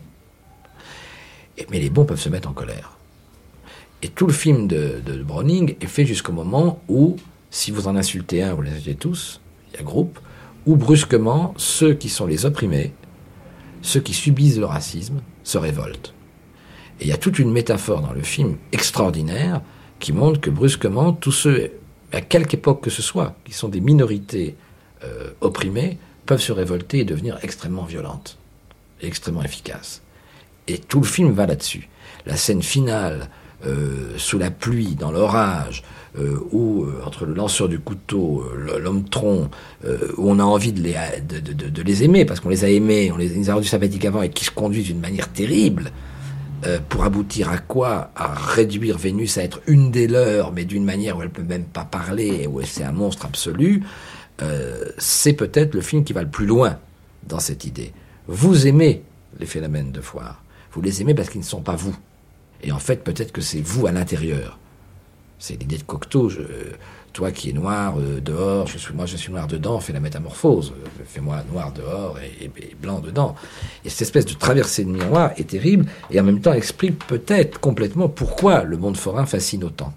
Et, mais les bons peuvent se mettre en colère. Et tout le film de, de Browning est fait jusqu'au moment où, si vous en insultez un, vous les insultez tous, il y a groupe, où brusquement, ceux qui sont les opprimés, ceux qui subissent le racisme, se révoltent. Et il y a toute une métaphore dans le film extraordinaire qui montre que brusquement, tous ceux, à quelque époque que ce soit, qui sont des minorités euh, opprimées, peuvent se révolter et devenir extrêmement violentes et extrêmement efficaces. Et tout le film va là-dessus. La scène finale, euh, sous la pluie, dans l'orage, euh, où, euh, entre le lanceur du couteau, euh, l'homme tronc, euh, où on a envie de les, de, de, de, de les aimer, parce qu'on les a aimés, on les, les a rendus sympathiques avant, et qui se conduisent d'une manière terrible, euh, pour aboutir à quoi? À réduire Vénus à être une des leurs, mais d'une manière où elle peut même pas parler, où c'est un monstre absolu. Euh, c'est peut-être le film qui va le plus loin dans cette idée. Vous aimez les phénomènes de foire. Vous les aimez parce qu'ils ne sont pas vous. Et en fait, peut-être que c'est vous à l'intérieur. C'est l'idée de Cocteau. Je, toi qui es noir euh, dehors, je suis, moi je suis noir dedans, fais la métamorphose. Fais-moi noir dehors et, et, et blanc dedans. Et cette espèce de traversée de miroir est terrible et en même temps explique peut-être complètement pourquoi le monde forain fascine autant.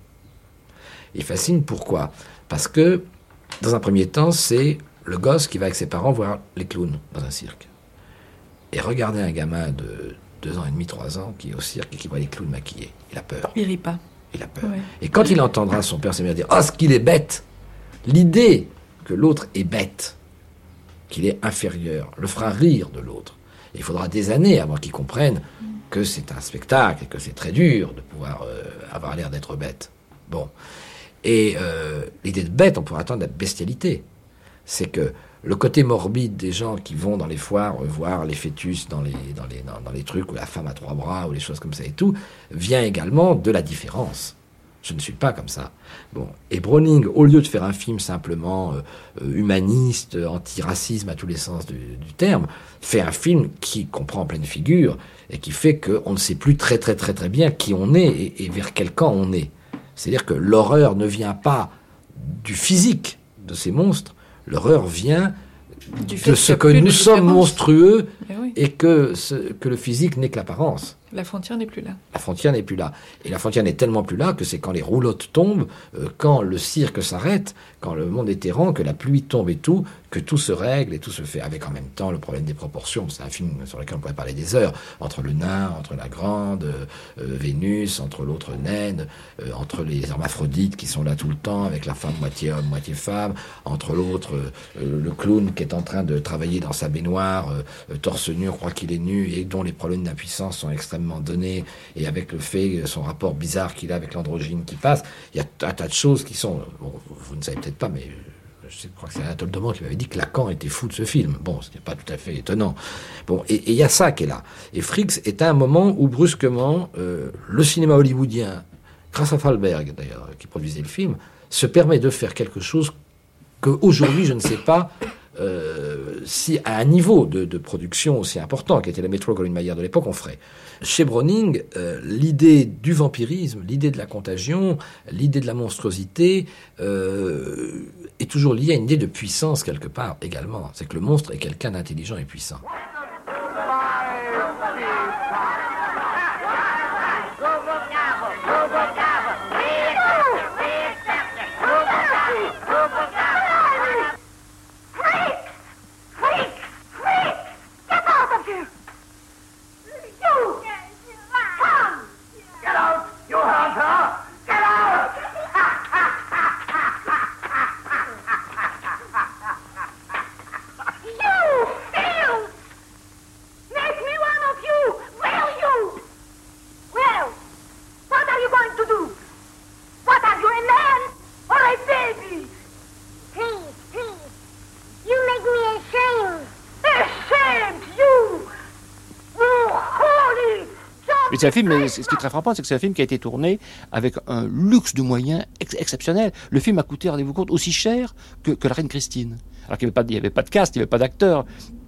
Il fascine pourquoi? Parce que dans un premier temps, c'est le gosse qui va avec ses parents voir les clowns dans un cirque. Et regardez un gamin de deux ans et demi, trois ans, qui est au cirque et qui voit les clowns maquillés. Il a peur. Il rit pas. Il a peur. Ouais. Et quand il entendra son père se mettre à dire « Oh, ce qu'il est bête !» L'idée que l'autre est bête, qu'il est inférieur, le fera rire de l'autre. Et il faudra des années avant qu'il comprenne que c'est un spectacle et que c'est très dur de pouvoir euh, avoir l'air d'être bête. Bon. Et euh, l'idée de bête, on pourrait attendre la bestialité. C'est que le côté morbide des gens qui vont dans les foires voir les fœtus dans les, dans les, dans, dans les trucs où la femme a trois bras ou les choses comme ça et tout, vient également de la différence. Je ne suis pas comme ça. Bon. Et Browning, au lieu de faire un film simplement euh, humaniste, anti-racisme à tous les sens du, du terme, fait un film qui comprend en pleine figure et qui fait qu'on ne sait plus très très très très bien qui on est et, et vers quel camp on est. C'est-à-dire que l'horreur ne vient pas du physique de ces monstres, l'horreur vient du de ce que nous sommes monstrueux eh oui. et que, ce, que le physique n'est que l'apparence. La frontière n'est plus là. La frontière n'est plus là. Et la frontière n'est tellement plus là que c'est quand les roulottes tombent, euh, quand le cirque s'arrête, quand le monde est errant, que la pluie tombe et tout, que tout se règle et tout se fait avec en même temps le problème des proportions. C'est un film sur lequel on pourrait parler des heures. Entre le nain, entre la grande, euh, Vénus, entre l'autre naine, euh, entre les hermaphrodites qui sont là tout le temps, avec la femme moitié homme, moitié femme, entre l'autre, euh, le clown qui est en train de travailler dans sa baignoire, euh, torse nu, on croit qu'il est nu, et dont les problèmes d'impuissance sont extrêmement donné, et avec le fait, son rapport bizarre qu'il a avec l'androgyne qui passe, il y a un tas de choses qui sont, bon, vous ne savez peut-être pas, mais je crois que c'est Anatole Demant qui m'avait dit que Lacan était fou de ce film. Bon, ce n'est pas tout à fait étonnant. Bon, et il y a ça qui est là. Et Freaks est à un moment où brusquement, euh, le cinéma hollywoodien grâce à Thalberg d'ailleurs, qui produisait le film, se permet de faire quelque chose qu'aujourd'hui, je ne sais pas euh, si à un niveau de, de production aussi important, qui était la Metro-Goldwyn-Mayer de l'époque, on ferait. Chez Browning, euh, l'idée du vampirisme, l'idée de la contagion, l'idée de la monstruosité euh, est toujours liée à une idée de puissance quelque part également. C'est que le monstre est quelqu'un d'intelligent et puissant. C'est un film, ce qui est très frappant, c'est que c'est un film qui a été tourné avec un luxe de moyens ex- exceptionnel. Le film a coûté, rendez-vous compte, aussi cher que, que La Reine Christine. Alors qu'il n'y avait pas, il n'y avait pas de cast, il n'y avait pas d'acteurs.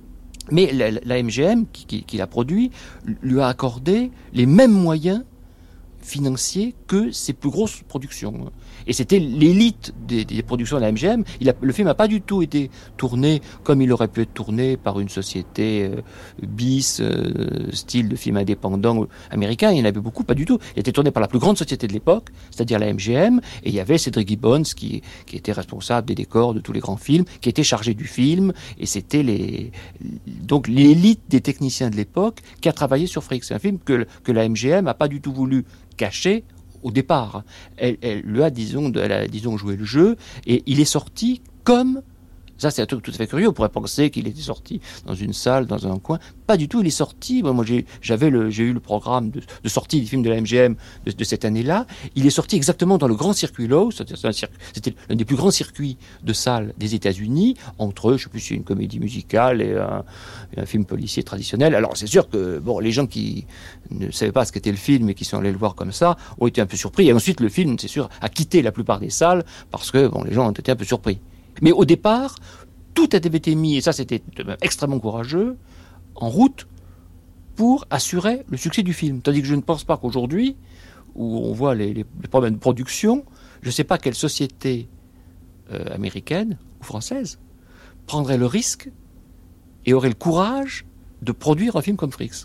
Mais la, la M G M, qui, qui, qui l'a produit, lui a accordé les mêmes moyens financiers que ses plus grosses productions. Et c'était l'élite des, des productions de la M G M. Il a, le film n'a pas du tout été tourné comme il aurait pu être tourné par une société euh, bis, euh, style de film indépendant américain. Il y en avait beaucoup, pas du tout. Il a été tourné par la plus grande société de l'époque, c'est-à-dire la M G M, et il y avait Cedric Gibbons qui, qui était responsable des décors de tous les grands films, qui était chargé du film, et c'était les, donc l'élite des techniciens de l'époque qui a travaillé sur Freaks. C'est un film que, que la M G M n'a pas du tout voulu caché au départ. Elle, elle lui a, disons, elle a, disons, joué le jeu, et il est sorti comme... Ça, c'est un truc tout à fait curieux. On pourrait penser qu'il était sorti dans une salle, dans un coin. Pas du tout. Il est sorti. Moi, j'ai, j'avais le, j'ai eu le programme de, de sortie des films de la M G M de, de cette année-là. Il est sorti exactement dans le grand circuit Loews. C'était l'un des plus grands circuits de salles des États-Unis. Entre eux, je ne sais plus si c'est une comédie musicale et un, et un film policier traditionnel. Alors, c'est sûr que bon, les gens qui ne savaient pas ce qu'était le film et qui sont allés le voir comme ça ont été un peu surpris. Et ensuite, le film, c'est sûr, a quitté la plupart des salles parce que bon, les gens ont été un peu surpris. Mais au départ, tout avait été mis, et ça c'était extrêmement courageux, en route pour assurer le succès du film. Tandis que je ne pense pas qu'aujourd'hui, où on voit les, les, les problèmes de production, je ne sais pas quelle société euh, américaine ou française prendrait le risque et aurait le courage de produire un film comme Freaks.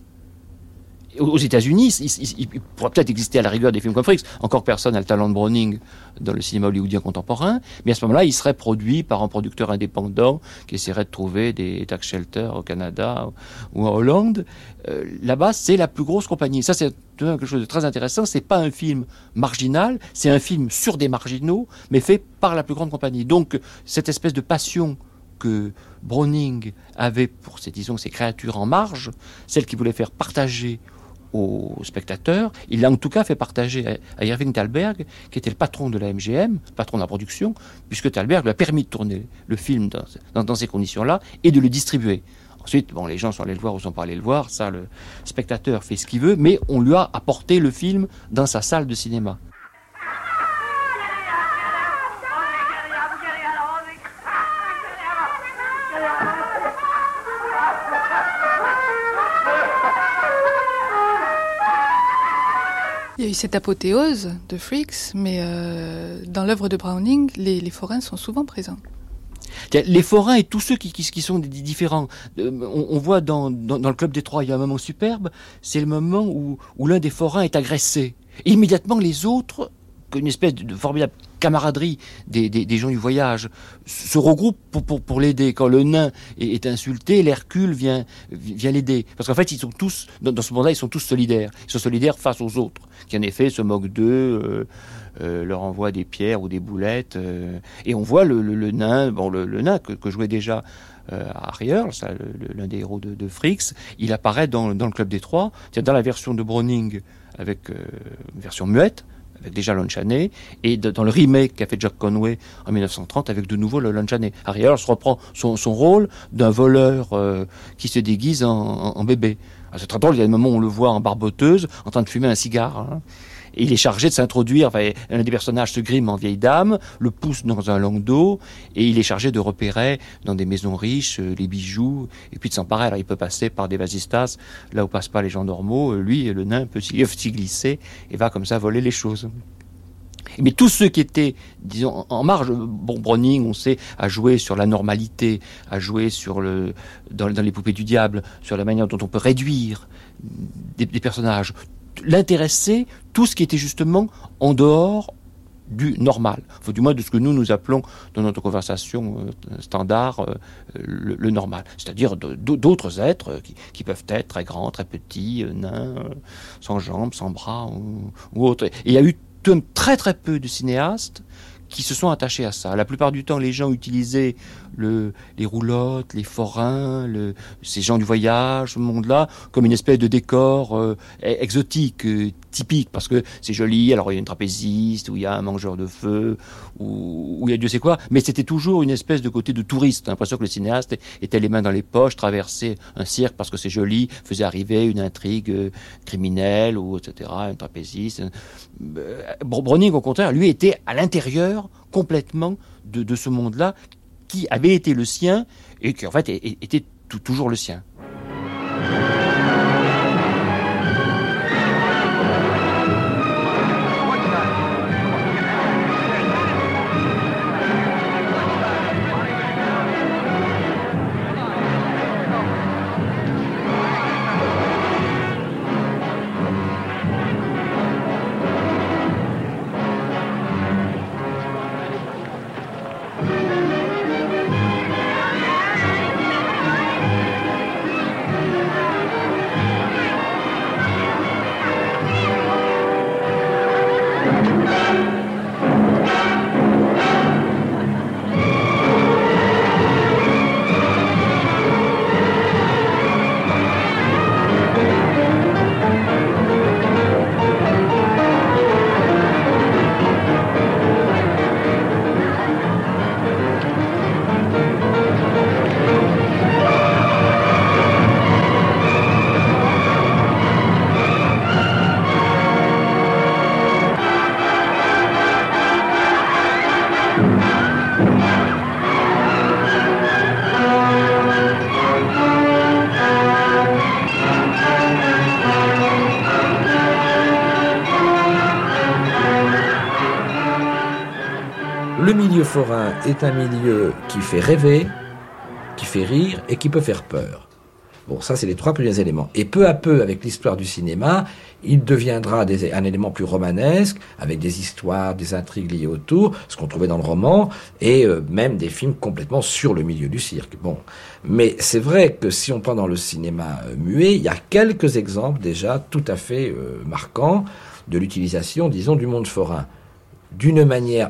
Aux États-Unis, il, il, il pourrait peut-être exister à la rigueur des films comme Freaks. Encore personne n'a le talent de Browning dans le cinéma hollywoodien contemporain, mais à ce moment-là, il serait produit par un producteur indépendant qui essaierait de trouver des tax shelters au Canada ou en Hollande. Euh, là-bas, c'est la plus grosse compagnie. Ça, c'est quelque chose de très intéressant. C'est pas un film marginal, c'est un film sur des marginaux, mais fait par la plus grande compagnie. Donc, cette espèce de passion que Browning avait pour ces, disons, ces créatures en marge, celle qui voulait faire partager aux spectateurs, il l'a en tout cas fait partager à, à Irving Thalberg, qui était le patron de la M G M, patron de la production, puisque Thalberg lui a permis de tourner le film dans, dans, dans ces conditions-là et de le distribuer. Ensuite, bon, les gens sont allés le voir ou sont pas allés le voir, ça, le spectateur fait ce qu'il veut, mais on lui a apporté le film dans sa salle de cinéma. Il y a eu cette apothéose de Freaks, mais euh, dans l'œuvre de Browning, les, les forains sont souvent présents. Les forains et tous ceux qui, qui, qui sont différents. Euh, on, on voit dans, dans, dans le Club des Trois, il y a un moment superbe, c'est le moment où, où l'un des forains est agressé. Et immédiatement, les autres, une espèce de, de formidable camaraderie des, des, des gens du voyage, se regroupent pour, pour, pour l'aider. Quand le nain est, est insulté, l'Hercule vient, vient l'aider. Parce qu'en fait, ils sont tous, dans, dans ce moment-là, ils sont tous solidaires. Ils sont solidaires face aux autres, qui en effet se moquent d'eux, euh, euh, leur envoient des pierres ou des boulettes. Euh, et on voit le, le, le nain, bon, le, le nain que, que jouait déjà euh, Harry Earl, ça, le, le, l'un des héros de, de Freaks, il apparaît dans, dans le Club des Trois, dans la version de Browning, avec euh, une version muette, avec déjà Lon Chaney, et de, dans le remake qu'a fait Jack Conway en dix-neuf cent trente, avec de nouveau le Lon Chaney. Harry Earl se reprend son, son rôle d'un voleur euh, qui se déguise en, en, en bébé. Alors, c'est très drôle, il y a un moment où on le voit en barboteuse, en train de fumer un cigare. Hein. Et il est chargé de s'introduire, enfin, un des personnages se grime en vieille dame, le pousse dans un landau, et il est chargé de repérer dans des maisons riches euh, les bijoux, et puis de s'emparer. Alors il peut passer par des vasistas, là où passent pas les gens normaux, lui, le nain, peut s'y, s'y glisser, et va comme ça voler les choses. Mais tous ceux qui étaient, disons, en marge, bon, Browning, on sait, a joué sur la normalité, a joué sur le, dans, dans les poupées du diable, sur la manière dont on peut réduire des, des personnages. L'intéressait tout ce qui était justement en dehors du normal, enfin, du moins de ce que nous nous appelons dans notre conversation euh, standard euh, le, le normal, c'est-à-dire de, de, d'autres êtres euh, qui, qui peuvent être très grands, très petits, euh, nains, euh, sans jambes, sans bras ou, ou autres. Et il y a eu très très peu de cinéastes qui se sont attachés à ça. La plupart du temps, les gens utilisaient le, les roulottes, les forains, le, ces gens du voyage, ce monde-là, comme une espèce de décor euh, exotique, euh, typique, parce que c'est joli, alors il y a une trapéziste, ou il y a un mangeur de feu, ou, ou il y a Dieu sait quoi, mais c'était toujours une espèce de côté de touriste. J'ai l'impression que le cinéaste était les mains dans les poches, traversait un cirque parce que c'est joli, faisait arriver une intrigue euh, criminelle, ou et cetera, un trapéziste. Euh, Browning, au contraire, lui, était à l'intérieur complètement de, de ce monde-là, qui avait été le sien, et qui en fait était tout, toujours le sien. Le milieu forain est un milieu qui fait rêver, qui fait rire et qui peut faire peur. Bon, ça, c'est les trois premiers éléments. Et peu à peu, avec l'histoire du cinéma, il deviendra des, un élément plus romanesque, avec des histoires, des intrigues liées autour, ce qu'on trouvait dans le roman, et euh, même des films complètement sur le milieu du cirque. Bon, mais c'est vrai que si on prend dans le cinéma euh, muet, il y a quelques exemples déjà tout à fait euh, marquants de l'utilisation, disons, du monde forain. D'une manière,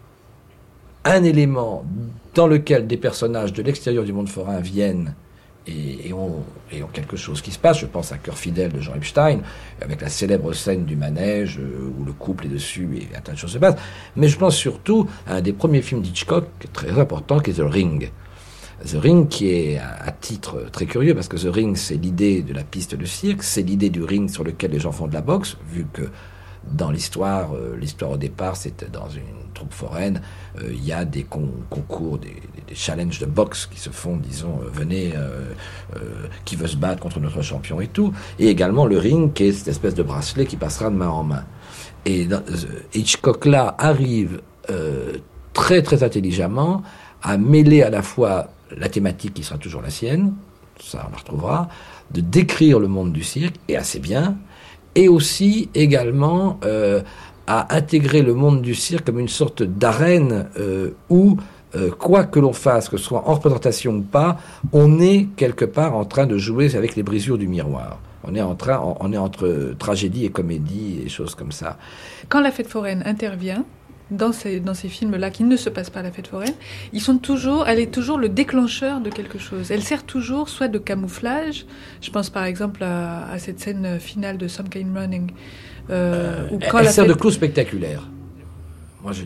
un élément dans lequel des personnages de l'extérieur du monde forain viennent et, et, ont, et ont quelque chose qui se passe. Je pense à Cœur fidèle de Jean Epstein, avec la célèbre scène du manège euh, où le couple est dessus et un tas de choses se passent. Mais je pense surtout à un des premiers films d'Hitchcock très important, qui est The Ring. The Ring, qui est à titre très curieux, parce que The Ring, c'est l'idée de la piste de cirque, c'est l'idée du ring sur lequel les gens font de la boxe, vu que dans l'histoire, euh, l'histoire au départ, c'était dans une troupe foraine, il euh, y a des con- concours, des, des challenges de boxe qui se font, disons, euh, venez, euh, euh, qui veut se battre contre notre champion et tout, et également le ring, qui est cette espèce de bracelet qui passera de main en main. Et dans, euh, Hitchcock, là, arrive euh, très, très intelligemment à mêler à la fois la thématique qui sera toujours la sienne, ça on la retrouvera, de décrire le monde du cirque, et assez bien, et aussi également euh, à intégrer le monde du cirque comme une sorte d'arène euh, où, euh, quoi que l'on fasse, que ce soit en représentation ou pas, on est quelque part en train de jouer avec les brisures du miroir. On est, en train, on est entre tragédie et comédie et choses comme ça. Quand la fête foraine intervient, dans ces, dans ces films-là, qui ne se passent pas à la fête foraine, ils sont toujours, elle est toujours le déclencheur de quelque chose. Elle sert toujours soit de camouflage, je pense par exemple à, à cette scène finale de Some Came Running. Euh, Euh, où elle quand elle la sert fête... de clou spectaculaire, moi je dirais.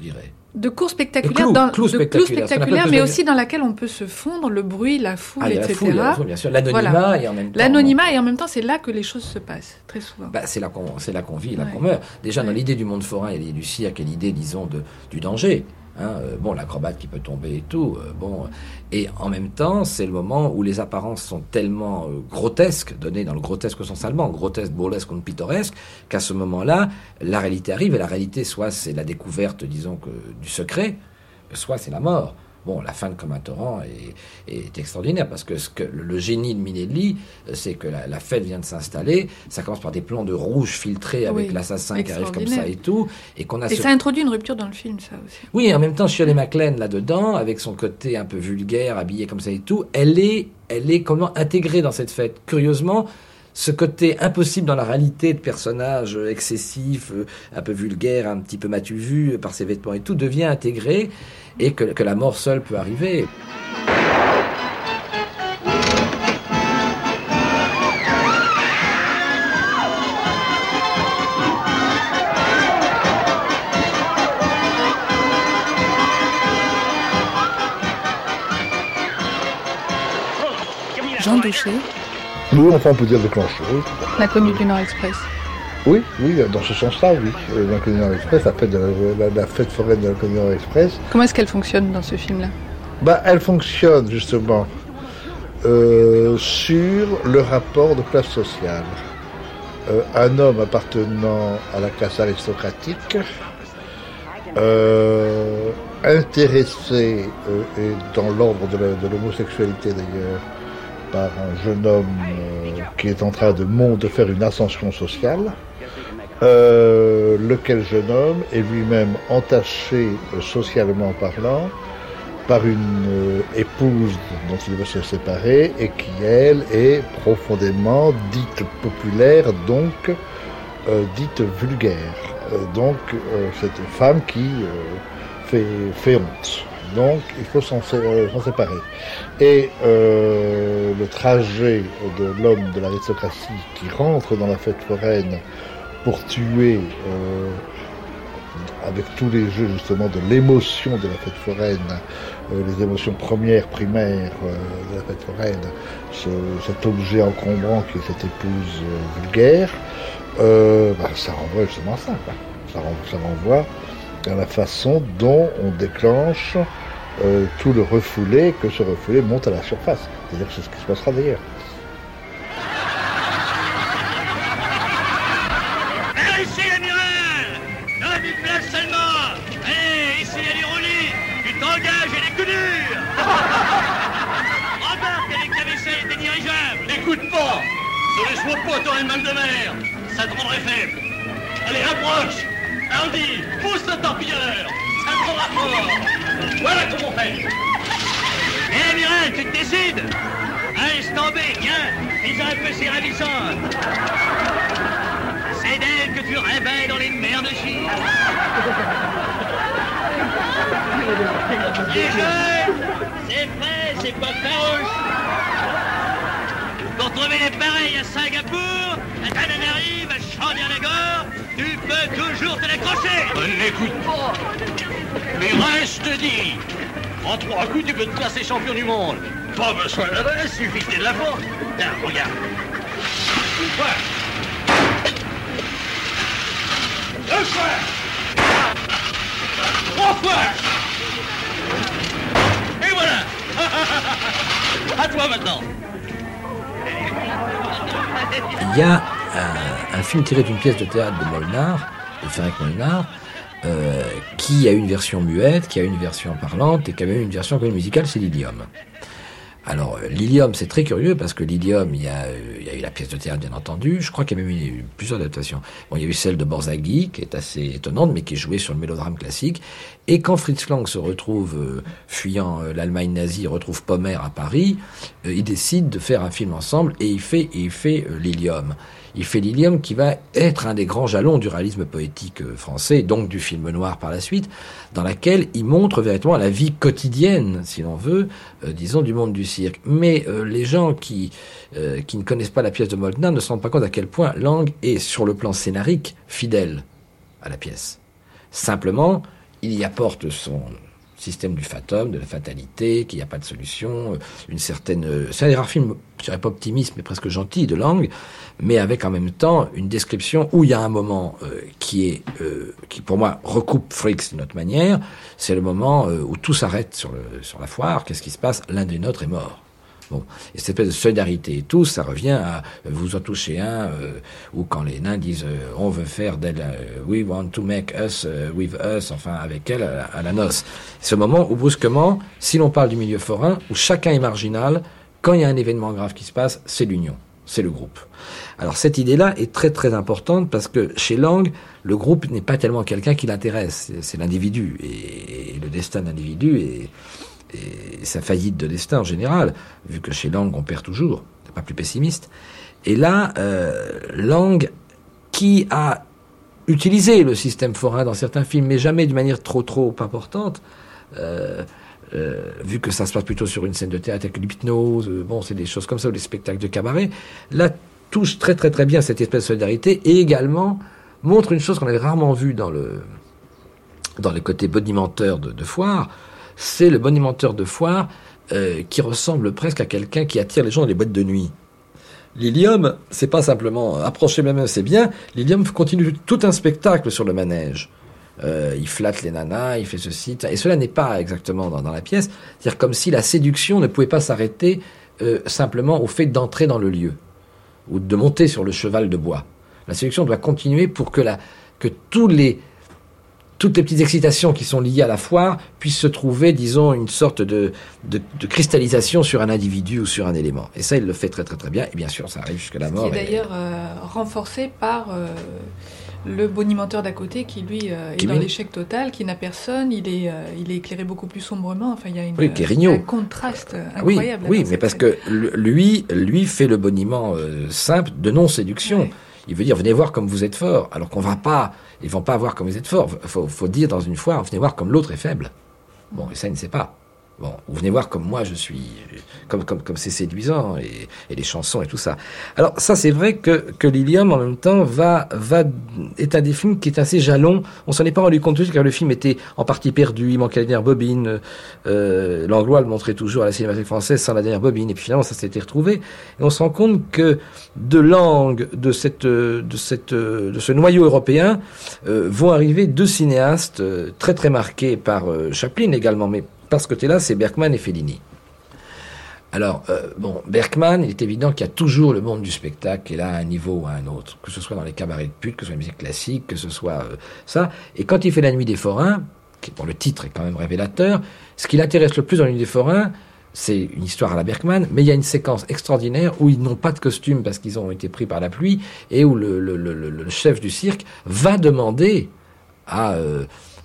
De cours spectaculaires, clous, dans, clous de spectaculaires, clous spectaculaires, plus mais de... aussi dans laquelle on peut se fondre, le bruit, la foule, ah, il y a et cetera. La foule, il y a la foule, bien sûr, l'anonymat voilà. et en même temps. L'anonymat et en même temps, c'est là que les choses se passent très souvent. Bah, c'est là qu'on, c'est là qu'on vit, là ouais. qu'on meurt. Déjà, ouais. dans l'idée du monde forain et du cirque, et l'idée, disons, de, du danger. Hein, euh, bon, l'acrobate qui peut tomber et tout. Euh, bon, et en même temps, c'est le moment où les apparences sont tellement euh, grotesques, données dans le grotesque au sens allemand, grotesque, burlesque ou pittoresque, qu'à ce moment-là, la réalité arrive. Et la réalité, soit c'est la découverte, disons, que, du secret, soit c'est la mort. Bon, la fin de Comme un torrent est, est extraordinaire parce que, ce que le, le génie de Minelli, c'est que la, la fête vient de s'installer. Ça commence par des plans de rouge filtrés avec oui, l'assassin qui arrive comme ça et tout, et qu'on a. Et ce... ça introduit une rupture dans le film, ça aussi. Oui, en même temps, Shirley MacLaine là-dedans, avec son côté un peu vulgaire, habillée comme ça et tout, elle est, elle est comment intégrée dans cette fête. Curieusement. Ce côté impossible dans la réalité de personnages excessifs, un peu vulgaires, un petit peu m'as-tu vu par ses vêtements et tout, devient intégré et que, que la mort seule peut arriver. Jean Daucher. Oui, enfin, on peut dire déclencheuse. L'inconnu du Nord Express. Oui, oui, dans ce sens-là, oui. L'inconnu du Nord Express, la fête, de la, la, la fête foraine de l'inconnu du Nord Express. Comment est-ce qu'elle fonctionne dans ce film-là ? Bah, elle fonctionne, justement, euh, sur le rapport de classe sociale. Euh, un homme appartenant à la classe aristocratique, euh, intéressé, euh, et dans l'ordre de, la, de l'homosexualité d'ailleurs, par un jeune homme euh, qui est en train de, mont- de faire une ascension sociale, euh, lequel jeune homme est lui-même entaché euh, socialement parlant par une euh, épouse dont il veut se séparer et qui, elle, est profondément dite populaire, donc euh, dite vulgaire. Euh, donc euh, c'est une femme qui euh, fait, fait honte. Donc, il faut s'en, s'en séparer. Et euh, le trajet de l'homme de l'aristocratie qui rentre dans la fête foraine pour tuer, euh, avec tous les jeux justement de l'émotion de la fête foraine, euh, les émotions premières, primaires euh, de la fête foraine, ce, cet objet encombrant qui est cette épouse euh, vulgaire, euh, bah, ça renvoie justement à ça, quoi. Ça, renvoie, ça renvoie à la façon dont on déclenche euh, tout le refoulé, que ce refoulé monte à la surface. C'est-à-dire que c'est ce qui se passera d'ailleurs. Allez, ici, l'amiral! Donne une place seulement! Allez, ici, il y a du roulis, du tangage et des coups durs! Remarque avec ta vaisselle et tes dirigeables! N'écoute pas! Sur les chevaux de poids, t'aurais mal de mer! Ça te rendrait faible! Allez, approche! Andy, pousse le torpilleur! Ça te rendra fort! Voilà comment on fait! Hé, amiral, tu te décides? Laisse tomber, viens! Ils ont un peu si ravissante! C'est d'elle que tu rêvais dans les mers de Chine! Les jeunes, c'est frais, c'est pas farouche! Pour trouver les pareils à Singapour, à Tananarive, à Chandianagar, tu peux toujours te l'accrocher! Ne l'écoute pas! Mais reste dit! En trois coups, tu peux te classer champion du monde! Pas besoin d'adresse, suffit que t'aies de la force! Tiens, regarde! Une fois! Deux fois! Trois fois! Et voilà! À toi maintenant! Il y a un, un film tiré d'une pièce de théâtre de Molnar, de Ferenc-Molnar, euh, qui a une version muette, qui a une version parlante et qui a même une version musicale, c'est l'Ilium. Alors, l'Ilium, c'est très curieux parce que l'Ilium, il y a, il y a eu la pièce de théâtre, bien entendu. Je crois qu'il y a même eu plusieurs adaptations. Bon, il y a eu celle de Borzaghi, qui est assez étonnante, mais qui est jouée sur le mélodrame classique. Et quand Fritz Lang se retrouve, euh, fuyant euh, l'Allemagne nazie, retrouve Pommer à Paris, euh, il décide de faire un film ensemble et il fait, et il fait euh, l'Ilium. Il fait l'Ilium qui va être un des grands jalons du réalisme poétique français, donc du film noir par la suite, dans laquelle il montre véritablement la vie quotidienne, si l'on veut, euh, disons, du monde du cirque. Mais euh, les gens qui, euh, qui ne connaissent pas la pièce de Molnar ne se rendent pas compte à quel point Lang est, sur le plan scénarique, fidèle à la pièce. Simplement, il y apporte son système du fatum, de la fatalité, qu'il n'y a pas de solution, une certaine... C'est un des rares films, je dirais pas optimiste, mais presque gentil de Lang, mais avec en même temps une description où il y a un moment euh, qui est, euh, qui pour moi recoupe Freaks d'une autre manière, c'est le moment euh, où tout s'arrête sur, le, sur la foire, qu'est-ce qui se passe? L'un des nôtres est mort. Bon, et cette espèce de solidarité et tout, ça revient à vous en touchez un, euh, ou quand les nains disent euh, on veut faire d'elle, euh, we want to make us uh, with us, enfin avec elle à, à la noce. Ce moment où brusquement, si l'on parle du milieu forain, où chacun est marginal, quand il y a un événement grave qui se passe, c'est l'union, c'est le groupe. Alors cette idée-là est très très importante parce que chez Lang, le groupe n'est pas tellement quelqu'un qui l'intéresse, c'est, c'est l'individu, et, et le destin de l'individu est... et sa faillite de destin en général, vu que chez Lang on perd toujours, c'est pas plus pessimiste. Et là, euh, Lang, qui a utilisé le système forain dans certains films, mais jamais de manière trop trop importante, euh, euh, vu que ça se passe plutôt sur une scène de théâtre avec l'hypnose, euh, bon, c'est des choses comme ça, ou des spectacles de cabaret, là touche très très très bien cette espèce de solidarité, et également montre une chose qu'on avait rarement vue dans le dans les côtés bonimenteur de, de foire. C'est le bonimenteur de foire euh, qui ressemble presque à quelqu'un qui attire les gens dans les boîtes de nuit. Lilium, c'est pas simplement approcher la main, c'est bien. Lilium continue tout un spectacle sur le manège. Euh, il flatte les nanas, il fait ceci, et cela n'est pas exactement dans, dans la pièce. C'est-à-dire comme si la séduction ne pouvait pas s'arrêter euh, simplement au fait d'entrer dans le lieu ou de monter sur le cheval de bois. La séduction doit continuer pour que, la, que tous les toutes les petites excitations qui sont liées à la foire puissent se trouver, disons, une sorte de, de, de cristallisation sur un individu ou sur un élément. Et ça, il le fait très très très bien. Et bien sûr, ça arrive jusqu'à la mort. Qui est d'ailleurs euh, renforcé par euh, le bonimenteur d'à côté qui, lui, euh, est dans lui... l'échec total, qui n'a personne. Il est, euh, il est éclairé beaucoup plus sombrement. Enfin, il y a une, oui, euh, un contraste incroyable. Oui, oui, mais parce que lui, lui fait le boniment euh, simple de non-séduction. Ouais. Il veut dire, venez voir comme vous êtes fort, alors qu'on va pas, ils vont pas voir comme vous êtes fort. Faut, faut dire dans une foire, venez voir comme l'autre est faible. Bon, et ça, il ne sait pas. Bon, vous venez voir comme moi je suis, comme comme comme c'est séduisant et, et les chansons et tout ça. Alors ça, c'est vrai que que Lilium en même temps va va est un des films qui est assez jalon. On s'en est pas rendu compte tout de suite car le film était en partie perdu, il manquait la dernière bobine. Euh, Langlois le montrait toujours à la Cinémathèque française sans la dernière bobine et puis finalement ça s'était retrouvé. Et on se rend compte que de Lang, de cette de cette de ce noyau européen euh, vont arriver deux cinéastes euh, très très marqués par euh, Chaplin également, mais par ce côté-là, c'est Bergman et Fellini. Alors, euh, bon, Bergman, il est évident qu'il y a toujours le monde du spectacle qui est là à un niveau ou à un autre, que ce soit dans les cabarets de pute, que ce soit la musique classique, que ce soit euh, ça. Et quand il fait La Nuit des Forains, qui, bon, le titre est quand même révélateur, ce qui l'intéresse le plus dans La Nuit des Forains, c'est une histoire à la Bergman, mais il y a une séquence extraordinaire où ils n'ont pas de costume parce qu'ils ont été pris par la pluie et où le, le, le, le chef du cirque va demander à... Euh,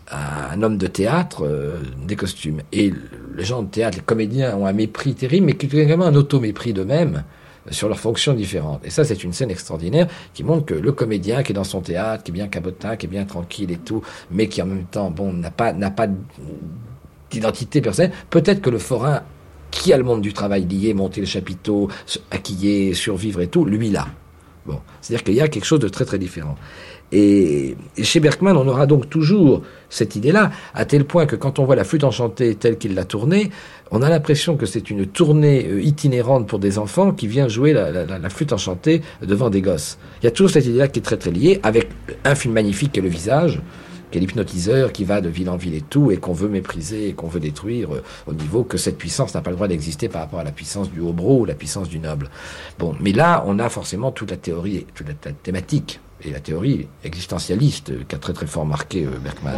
à un homme de théâtre euh, des costumes. Et les gens de théâtre, les comédiens ont un mépris terrible, mais qui ont également un auto-mépris d'eux-mêmes euh, sur leurs fonctions différentes. Et ça, c'est une scène extraordinaire qui montre que le comédien qui est dans son théâtre, qui est bien cabotin, qui est bien tranquille et tout, mais qui en même temps, bon, n'a pas, n'a pas d'identité personnelle, peut-être que le forain qui a le monde du travail lié, monter le chapiteau, acquiller, survivre et tout, lui là. Bon, c'est-à-dire qu'il y a quelque chose de très très différent. Et, et chez Bergman, on aura donc toujours cette idée-là, à tel point que quand on voit La Flûte enchantée telle qu'il l'a tournée, on a l'impression que c'est une tournée euh, itinérante pour des enfants qui vient jouer la, la, la flûte enchantée devant des gosses. Il y a toujours cette idée-là qui est très très liée, avec un film magnifique qui est Le Visage, qui est l'hypnotiseur qui va de ville en ville et tout, et qu'on veut mépriser et qu'on veut détruire euh, au niveau que cette puissance n'a pas le droit d'exister par rapport à la puissance du hobro ou la puissance du noble. Bon, mais là, on a forcément toute la théorie, toute la, la thématique et la théorie existentialiste euh, qu'a très très fort marqué euh, Bergman.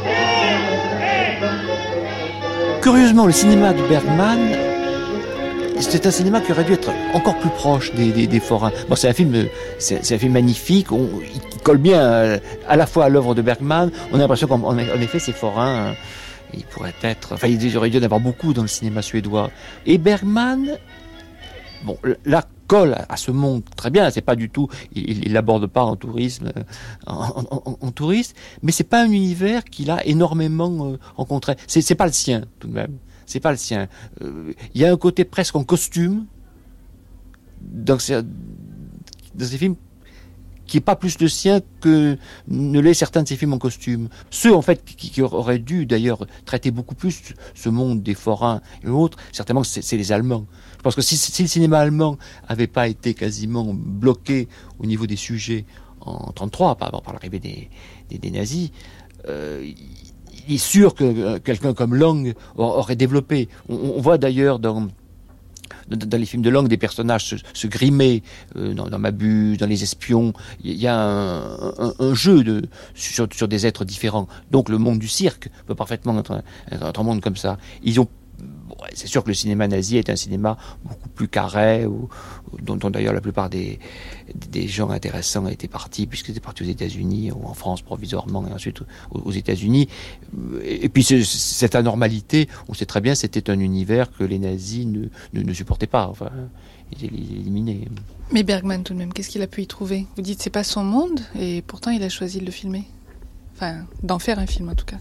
Curieusement, le cinéma de Bergman c'est un cinéma qui aurait dû être encore plus proche des, des, des forains. Bon, c'est un film, c'est, c'est un film magnifique. On, il colle bien à, à la fois à l'œuvre de Bergman. On a l'impression qu'en en effet, ces forains, ils pourraient être, enfin, il aurait dû y en avoir beaucoup dans le cinéma suédois. Et Bergman, bon, là, colle à ce monde très bien. C'est pas du tout, il, il l'aborde pas en tourisme, en, en, en touriste, mais c'est pas un univers qu'il a énormément euh, rencontré. C'est, c'est pas le sien tout de même. C'est pas le sien. Il euh, y a un côté presque en costume dans ces, dans ces films qui est pas plus le sien que ne l'est certains de ces films en costume. Ceux, en fait, qui, qui auraient dû, d'ailleurs, traiter beaucoup plus ce monde des forains et autres, certainement, c'est, c'est les Allemands. Je pense que si, si le cinéma allemand avait pas été quasiment bloqué au niveau des sujets en trente-trois, par, par l'arrivée des, des, des nazis, euh, il est sûr que quelqu'un comme Lang aurait développé. On, on voit d'ailleurs dans... dans les films de Lang, des personnages se, se grimer euh, dans, dans Mabuse, dans Les Espions. Il y a un, un, un jeu de, sur, sur des êtres différents. Donc le monde du cirque peut parfaitement être un, être un monde comme ça. Ils ont, bon, c'est sûr que le cinéma nazi est un cinéma beaucoup plus carré, ou, dont, dont d'ailleurs la plupart des, des gens intéressants étaient partis, puisqu'ils étaient partis aux États-Unis, ou en France provisoirement, et ensuite aux, aux États-Unis. Et puis ce, cette anormalité, on sait très bien, c'était un univers que les nazis ne, ne, ne supportaient pas. Enfin, ils éliminaient. Mais Bergman, tout de même, qu'est-ce qu'il a pu y trouver? Vous dites c'est pas son monde, et pourtant il a choisi de le filmer. Enfin, d'en faire un film en tout cas.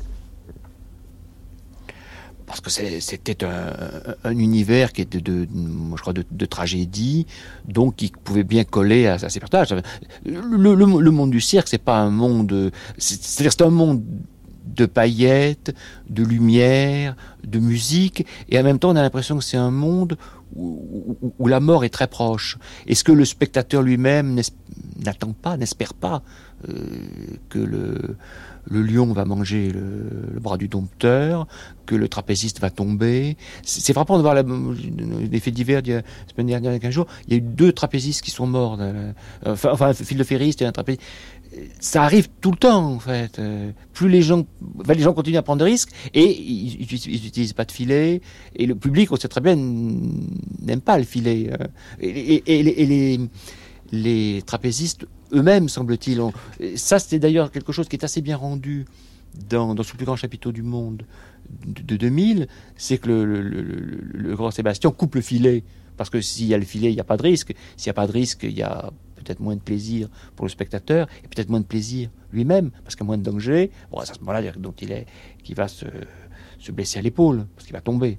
Parce que c'est, c'était un, un univers qui était de, de je crois, de, de tragédie, donc qui pouvait bien coller à, à ces personnages. Le, le, le monde du cirque, c'est pas un monde, c'est, c'est-à-dire c'est un monde de paillettes, de lumière, de musique, et en même temps on a l'impression que c'est un monde où, où, où la mort est très proche. Est-ce que le spectateur lui-même n'attend pas, n'espère pas euh, que le le lion va manger le, le bras du dompteur, que le trapéziste va tomber. C'est, c'est frappant de voir la, les faits divers d'il y a, la semaine dernière, il y a quinze jours. Il y a eu deux trapézistes qui sont morts. Euh, enfin, enfin, un fil de ferriste et un trapéziste. Ça arrive tout le temps, en fait. Euh, plus les gens, enfin, les gens continuent à prendre des risques et ils n'utilisent pas de filet. Et le public, on sait très bien, n'aime pas le filet. Euh, et, et, et, les, et les, les trapézistes eux-mêmes, semble-t-il. On... Ça, c'était d'ailleurs quelque chose qui est assez bien rendu dans, dans ce plus grand chapiteau du monde de, de deux mille, c'est que le, le, le, le grand Sébastien coupe le filet, parce que s'il y a le filet, il n'y a pas de risque. S'il n'y a pas de risque, il y a peut-être moins de plaisir pour le spectateur, et peut-être moins de plaisir lui-même, parce qu'il y a moins de danger. Bon, c'est à ce moment-là dont il est, qu'il va se, se blesser à l'épaule, parce qu'il va tomber.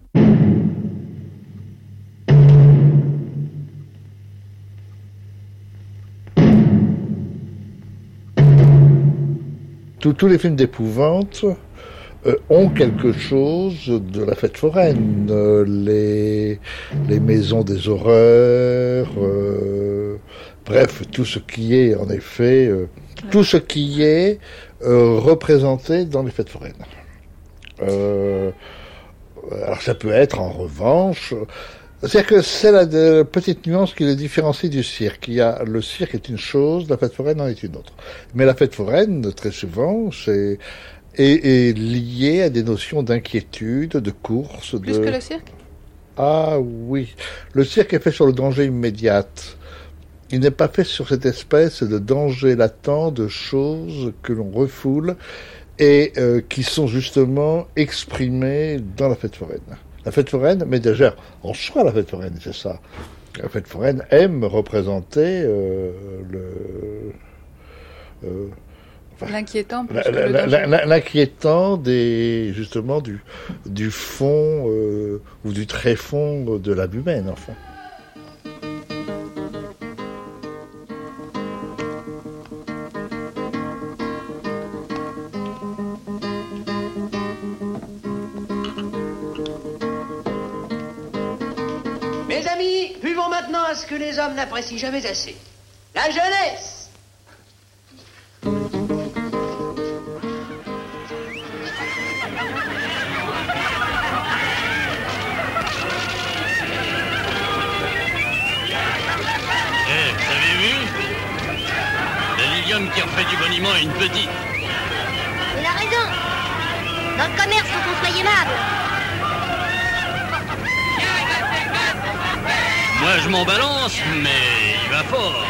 Tous les films d'épouvante euh, ont quelque chose de la fête foraine. Euh, les, les maisons des horreurs, euh, bref, tout ce qui est, en effet, euh, tout ce qui est euh, représenté dans les fêtes foraines. Euh, alors ça peut être, en revanche... C'est-à-dire que c'est la, la petite nuance qui les différencie du cirque. Il y a, le cirque est une chose, la fête foraine en est une autre. Mais la fête foraine, très souvent, c'est, est, est liée à des notions d'inquiétude, de course. Plus de... que le cirque? Ah oui. Le cirque est fait sur le danger immédiat. Il n'est pas fait sur cette espèce de danger latent, de choses que l'on refoule et euh, qui sont justement exprimées dans la fête foraine. La fête foraine, mais déjà, en soi, la fête foraine, c'est ça. La fête foraine aime représenter euh, le... Euh, enfin, l'inquiétant plus la, que le la, danger. La, l'inquiétant des, justement, du, du fond euh, ou du tréfond de l'âme humaine, enfin. Mes amis, buvons maintenant à ce que les hommes n'apprécient jamais assez. La jeunesse! Eh, vous avez vu? Le lilium qui refait du boniment à une petite. Il a raison. Dans le commerce, faut qu'on soit aimable. Moi je m'en balance, mais il va fort.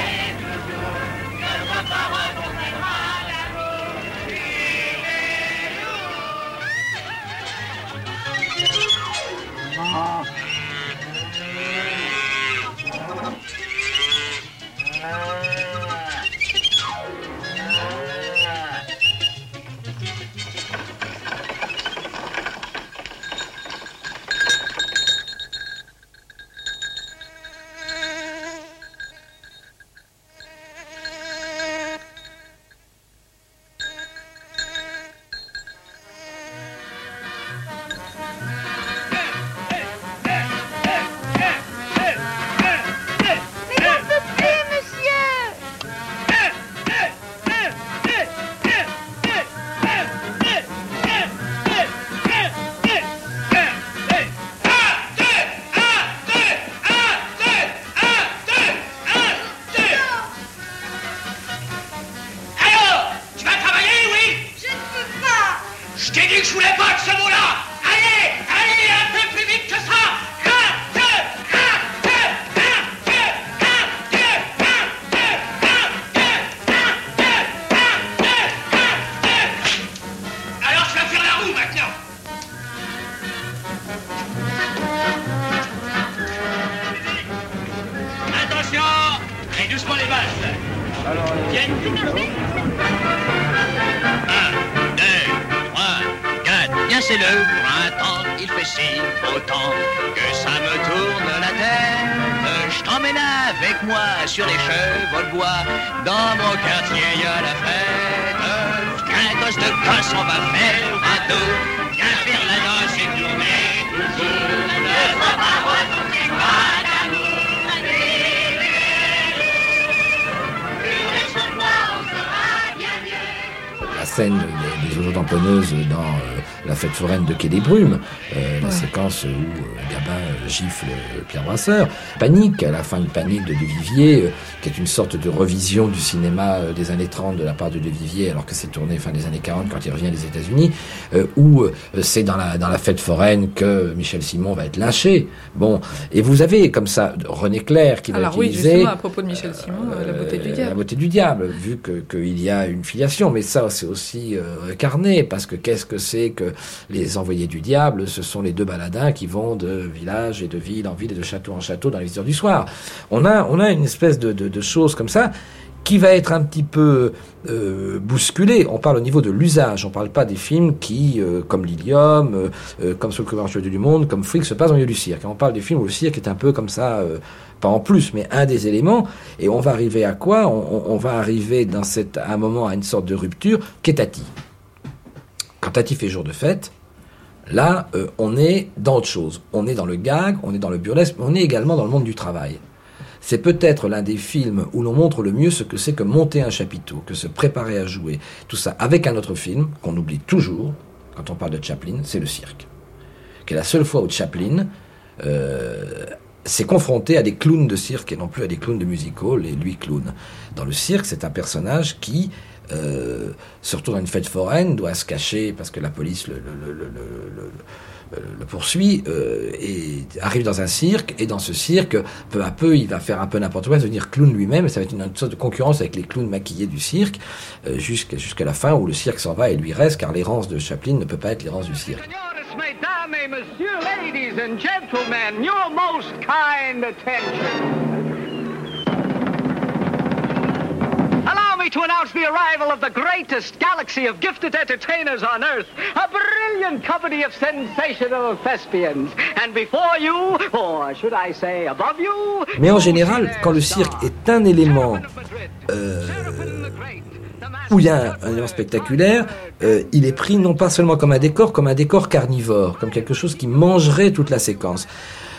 Sur les chevaux de bois, dans mon quartier y a la fête. Viens gosse de gosse, on va faire un dos. Viens faire la danse et tourner toujours. Ne sois pas rose, on fait pas d'amour. Plus de moi, on sera bien mieux. La scène des, des eaux tamponneuses dans euh, la fête foraine de Quai des Brumes, euh, la ouais. séquence où euh, Gabin euh, gifle euh, Pierre Brasseur, Panique, à la fin de Panique de Duvivier, euh, qui est une sorte de revision du cinéma euh, des années trente de la part de Duvivier, alors que c'est tourné fin des années quarante quand il revient des États-Unis, euh, où euh, c'est dans la, dans la fête foraine que Michel Simon va être lynché. Bon, et vous avez comme ça René Clair qui va alors utiliser... Alors oui, justement, à propos de Michel Simon, euh, La beauté du diable. La beauté du diable, vu que qu'il y a une filiation, mais ça c'est aussi euh, carné, parce que qu'est-ce que c'est que les envoyés du diable? Ce sont les deux baladins qui vont de village et de ville en ville et de château en château dans les visiteurs du soir. On a, on a une espèce de, de, de chose comme ça qui va être un petit peu euh, bousculée. On parle au niveau de l'usage, on parle pas des films qui, euh, comme Lilium, euh, comme Sous le couvert du monde, comme Freak, se passent au milieu du cirque. On parle des films où le cirque est un peu comme ça, euh, pas en plus, mais un des éléments. Et on va arriver à quoi? on, on va arriver dans cette, à un moment à une sorte de rupture qu'est Tati. Quand Tati fait jour de fête, là, euh, on est dans autre chose. On est dans le gag, on est dans le burlesque, mais on est également dans le monde du travail. C'est peut-être l'un des films où l'on montre le mieux ce que c'est que monter un chapiteau, que se préparer à jouer. Tout ça avec un autre film qu'on oublie toujours quand on parle de Chaplin, c'est Le Cirque. Qui est la seule fois où Chaplin euh, s'est confronté à des clowns de cirque et non plus à des clowns de music-hall, et lui clown. Dans Le Cirque, c'est un personnage qui... Euh, surtout dans une fête foraine, doit se cacher parce que la police le, le, le, le, le, le poursuit euh, et arrive dans un cirque, et dans ce cirque, peu à peu, il va faire un peu n'importe quoi, devenir clown lui-même, et ça va être une, une sorte de concurrence avec les clowns maquillés du cirque, euh, jusqu'à, jusqu'à la fin où le cirque s'en va et lui reste, car l'errance de Chaplin ne peut pas être l'errance du cirque. Mesdames et messieurs, ladies and gentlemen, your most kind attention. Allow me to announce the arrival of the greatest galaxy of gifted entertainers on Earth, a brilliant company of sensational thespians. And before you, or should I say above you... Mais en général, quand le cirque est un élément euh, où il y a un, un élément spectaculaire, euh, il est pris non pas seulement comme un décor, comme un décor carnivore, comme quelque chose qui mangerait toute la séquence.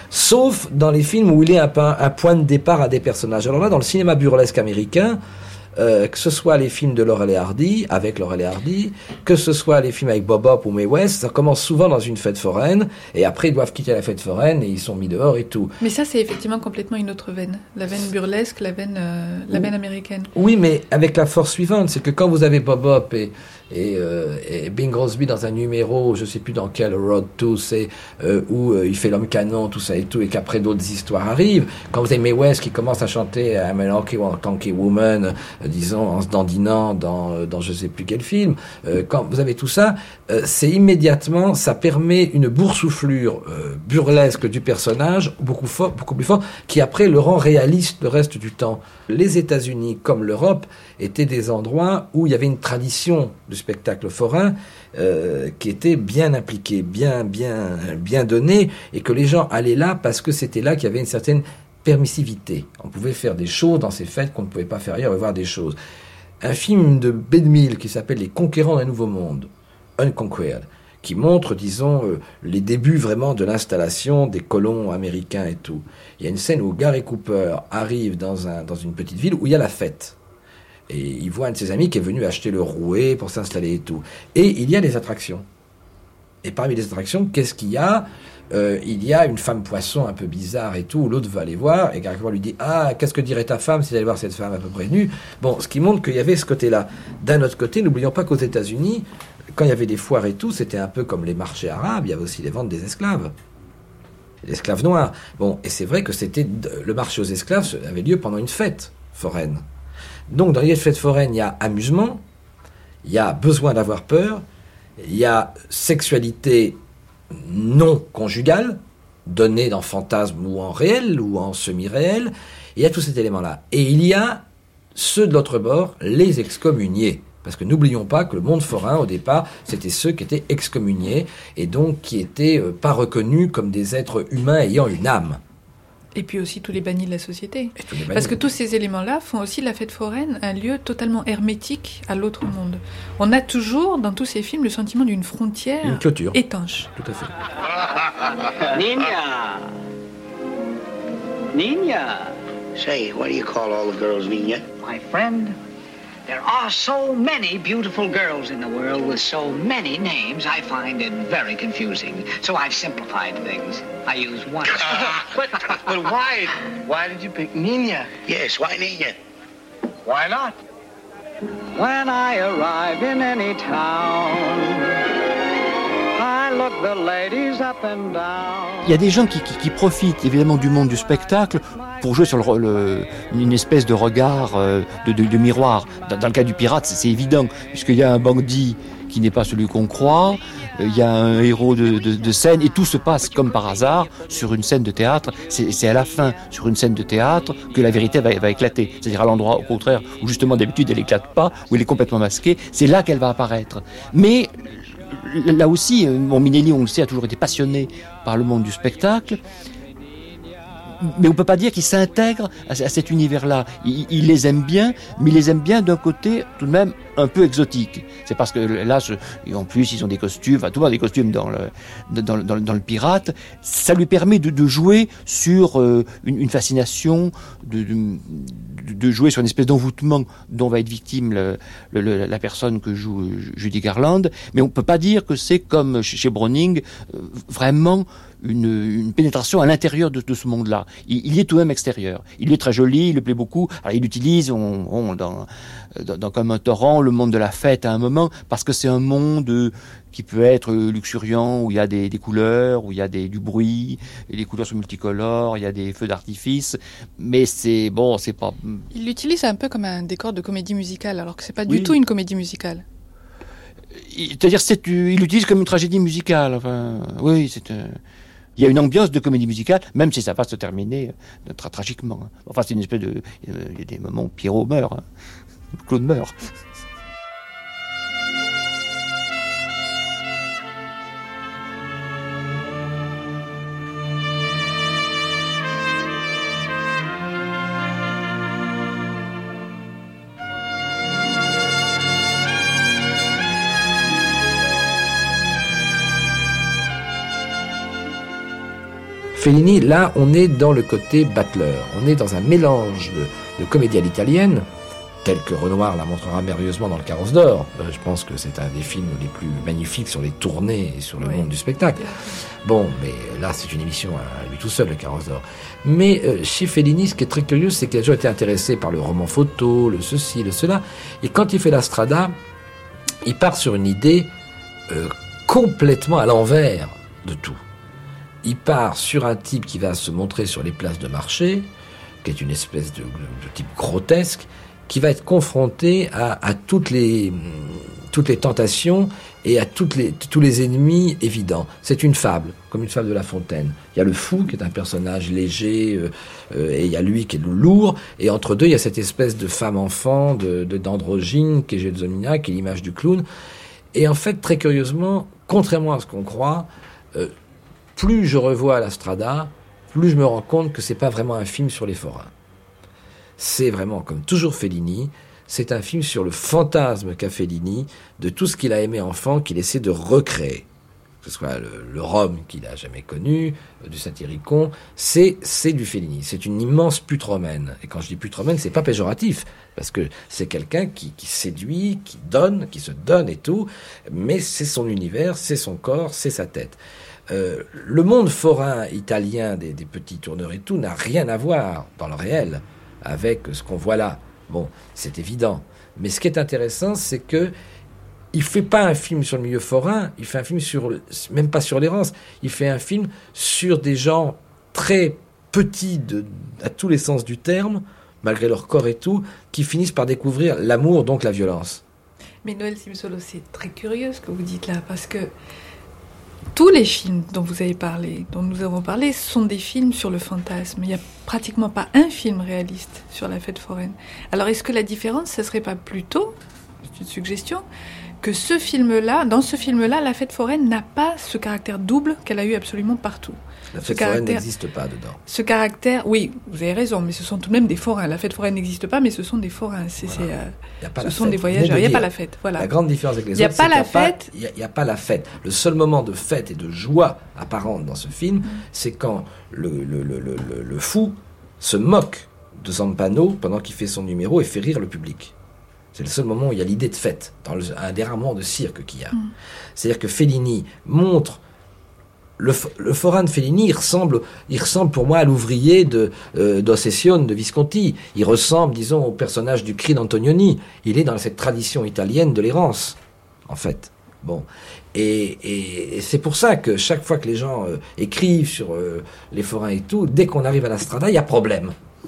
Sauf dans les films où il est un, un point de départ à des personnages. Alors là, dans le cinéma burlesque américain, euh, que ce soit les films de Laurel et Hardy, avec Laurel et Hardy, que ce soit les films avec Bob Hope ou Mae West, ça commence souvent dans une fête foraine, et après ils doivent quitter la fête foraine, et ils sont mis dehors et tout. Mais ça, c'est effectivement complètement une autre veine. La veine burlesque, la veine, euh, la veine américaine. Oui, mais avec la force suivante, c'est que quand vous avez Bob Hope et, et, euh, et Bing Crosby dans un numéro, je sais plus dans quel Road to, c'est euh, où euh, il fait l'homme canon, tout ça et tout, et qu'après d'autres histoires arrivent, quand vous avez Mae West qui commence à chanter I'm an Honky Woman, euh, disons, en se dandinant dans, euh, dans je sais plus quel film, euh, quand vous avez tout ça, euh, c'est immédiatement, ça permet une boursouflure euh, burlesque du personnage, beaucoup, fort, beaucoup plus fort, qui après le rend réaliste le reste du temps. Les États-Unis, comme l'Europe, étaient des endroits où il y avait une tradition du spectacle forain euh, qui était bien impliquée, bien, bien, bien donnée, et que les gens allaient là parce que c'était là qu'il y avait une certaine permissivité. On pouvait faire des choses dans ces fêtes qu'on ne pouvait pas faire ailleurs, et voir des choses. Un film de Bedmill qui s'appelle Les Conquérants d'un Nouveau Monde, Unconquered, qui montre, disons, euh, les débuts vraiment de l'installation des colons américains et tout. Il y a une scène où Gary Cooper arrive dans, un, dans une petite ville où il y a la fête. Et il voit un de ses amis qui est venu acheter le rouet pour s'installer et tout. Et il y a des attractions. Et parmi les attractions, qu'est-ce qu'il y a ? euh, Il y a une femme poisson un peu bizarre et tout, où l'autre va aller voir, et Gary Cooper lui dit « Ah, qu'est-ce que dirait ta femme si elle allait voir cette femme à peu près nue ?» Bon, ce qui montre qu'il y avait ce côté-là. D'un autre côté, n'oublions pas qu'aux États-Unis, quand il y avait des foires et tout, c'était un peu comme les marchés arabes, il y avait aussi les ventes des esclaves. Les esclaves noirs. Bon, et c'est vrai que c'était le marché aux esclaves avait lieu pendant une fête foraine. Donc, dans les fêtes foraines, il y a amusement, il y a besoin d'avoir peur, il y a sexualité non conjugale, donnée dans fantasme ou en réel, ou en semi-réel, il y a tous ces éléments-là. Et il y a ceux de l'autre bord, les excommuniés. Parce que n'oublions pas que le monde forain, au départ, c'était ceux qui étaient excommuniés, et donc qui n'étaient euh, pas reconnus comme des êtres humains ayant une âme. Et puis aussi tous les bannis de la société. Bannis. Parce que tous ces éléments-là font aussi la fête foraine un lieu totalement hermétique à l'autre monde. On a toujours, dans tous ces films, le sentiment d'une frontière une clôture. Étanche. Tout à fait. Nina! Nina! Say, what do you call all the girls, Nina? My friend, there are so many beautiful girls in the world with so many names, I find it very confusing. So I've simplified things. I use one. but, but why? Why did you pick Nina? Yes, why Nina? Why not? When I arrive in any town, I look the ladies up and down. Il y a des gens qui, qui, qui profitent évidemment du monde du spectacle pour jouer sur le, le, une espèce de regard euh, de, de, de miroir. Dans, dans le cas du pirate, c'est, c'est évident, puisqu'il y a un bandit qui n'est pas celui qu'on croit, euh, il y a un héros de, de, de scène, et tout se passe comme par hasard sur une scène de théâtre. C'est, c'est à la fin, sur une scène de théâtre, que la vérité va, va éclater. C'est-à-dire à l'endroit, au contraire, où justement d'habitude elle n'éclate pas, où elle est complètement masquée, c'est là qu'elle va apparaître. Mais là aussi, bon, Minnelli, on le sait, a toujours été passionné par le monde du spectacle, mais on ne peut pas dire qu'il s'intègre à, à cet univers-là. Il, il les aime bien, mais il les aime bien d'un côté tout de même un peu exotique. C'est parce que là, ce, et en plus, ils ont des costumes, enfin, tout le monde a des costumes dans le, dans, dans, dans le pirate. Ça lui permet de, de jouer sur euh, une, une fascination, de, de, de jouer sur une espèce d'envoûtement dont va être victime le, le, le, la personne que joue Judy Garland. Mais on ne peut pas dire que c'est comme chez Browning, euh, vraiment Une, une pénétration à l'intérieur de, de ce monde-là. Il, il est tout de même extérieur. Il est très joli, il lui plaît beaucoup. Alors il utilise on, on, dans, dans, dans Comme un torrent le monde de la fête à un moment, parce que c'est un monde qui peut être luxuriant, où il y a des, des couleurs, où il y a des, du bruit, et les couleurs sont multicolores, il y a des feux d'artifice, mais c'est bon, c'est pas... Il l'utilise un peu comme un décor de comédie musicale, alors que c'est pas oui. du tout une comédie musicale. C'est-à-dire, c'est, il l'utilise comme une tragédie musicale. Enfin, oui, c'est... Euh... Il y a une ambiance de comédie musicale, même si ça va se terminer euh, tra- tragiquement. Hein. Enfin, c'est une espèce de... Il euh, y a des moments où Pierrot meurt, hein. Claude meurt. Fellini, là, on est dans le côté Butler. On est dans un mélange de, de comédie à l'italienne tel que Renoir la montrera merveilleusement dans Le Carrosse d'Or. Euh, je pense que c'est un des films les plus magnifiques sur les tournées et sur le oui. monde du spectacle. Bon, mais là, c'est une émission à lui tout seul, Le Carrosse d'Or. Mais euh, chez Fellini, ce qui est très curieux, c'est qu'il a toujours été intéressé par le roman photo, le ceci, le cela. Et quand il fait La Strada, il part sur une idée euh, complètement à l'envers de tout. Il part sur un type qui va se montrer sur les places de marché, qui est une espèce de, de type grotesque, qui va être confronté à, à toutes les toutes les tentations et à toutes les, tous les ennemis évidents. C'est une fable, comme une fable de La Fontaine. Il y a le fou, qui est un personnage léger, euh, euh, et il y a lui qui est le lourd, et entre deux, il y a cette espèce de femme-enfant, de, de, d'androgyne, qui est Gelsomina, qui est l'image du clown. Et en fait, très curieusement, contrairement à ce qu'on croit, euh, plus je revois La Strada, plus je me rends compte que c'est pas vraiment un film sur les forains. C'est vraiment, comme toujours Fellini, c'est un film sur le fantasme qu'a Fellini de tout ce qu'il a aimé enfant, qu'il essaie de recréer. Que ce soit le, le Rome qu'il n'a jamais connu, euh, du Satyricon, c'est, c'est du Fellini. C'est une immense pute romaine. Et quand je dis pute romaine, c'est pas péjoratif, parce que c'est quelqu'un qui, qui séduit, qui donne, qui se donne et tout, mais c'est son univers, c'est son corps, c'est sa tête. Euh, le monde forain italien des, des petits tourneurs et tout n'a rien à voir dans le réel avec ce qu'on voit là. Bon, c'est évident. Mais ce qui est intéressant, c'est que il fait pas un film sur le milieu forain, il fait un film sur, même pas sur l'errance, il fait un film sur des gens très petits de, à tous les sens du terme, malgré leur corps et tout, qui finissent par découvrir l'amour, donc la violence. Mais Noël Simsolo, c'est très curieux ce que vous dites là, parce que tous les films dont vous avez parlé, dont nous avons parlé, sont des films sur le fantasme. Il n'y a pratiquement pas un film réaliste sur la fête foraine. Alors est-ce que la différence, ce serait pas plutôt, c'est une suggestion, que ce film-là, dans ce film-là, la fête foraine n'a pas ce caractère double qu'elle a eu absolument partout. La fête foraine n'existe pas dedans. Ce caractère, oui, vous avez raison, mais ce sont tout de même des forains. La fête foraine n'existe pas, mais ce sont des forains. C'est, voilà. c'est, euh, ce sont fête. Des voyageurs. Il n'y a pas la fête. Voilà. La grande différence avec les y a autres, pas c'est la qu'il n'y a, fête. a, a pas la fête. Le seul moment de fête et de joie apparente dans ce film, mmh. c'est quand le, le, le, le, le, le fou se moque de Zampano pendant qu'il fait son numéro et fait rire le public. C'est le seul moment où il y a l'idée de fête, dans le, un des rares moments de cirque qu'il y a. Mmh. C'est-à-dire que Fellini montre... Le, le forain de Fellini, il ressemble, il ressemble pour moi à l'ouvrier de euh, d'Ossessione de Visconti. Il ressemble, disons, au personnage du cri d'Antonioni. Il est dans cette tradition italienne de l'errance, en fait. Bon, et, et, et c'est pour ça que chaque fois que les gens euh, écrivent sur euh, les forains et tout, dès qu'on arrive à la Strada, il y a problème.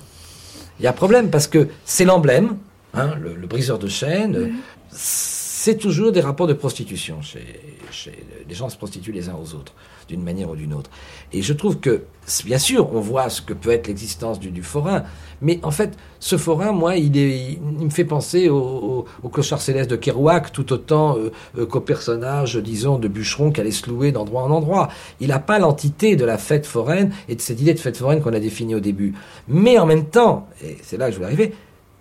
Il y a problème parce que c'est l'emblème, hein, le, le briseur de chaînes. Mmh. C'est toujours des rapports de prostitution. Chez, chez, les gens se prostituent les uns aux autres, d'une manière ou d'une autre. Et je trouve que, bien sûr, on voit ce que peut être l'existence du, du forain, mais en fait, ce forain, moi, il, est, il, il me fait penser au, au, au clochard céleste de Kerouac, tout autant euh, euh, qu'au personnage, disons, de bûcheron qui allait se louer d'endroit en endroit. Il n'a pas l'entité de la fête foraine et de cette idée de fête foraine qu'on a définie au début. Mais en même temps, et c'est là que je voulais arriver,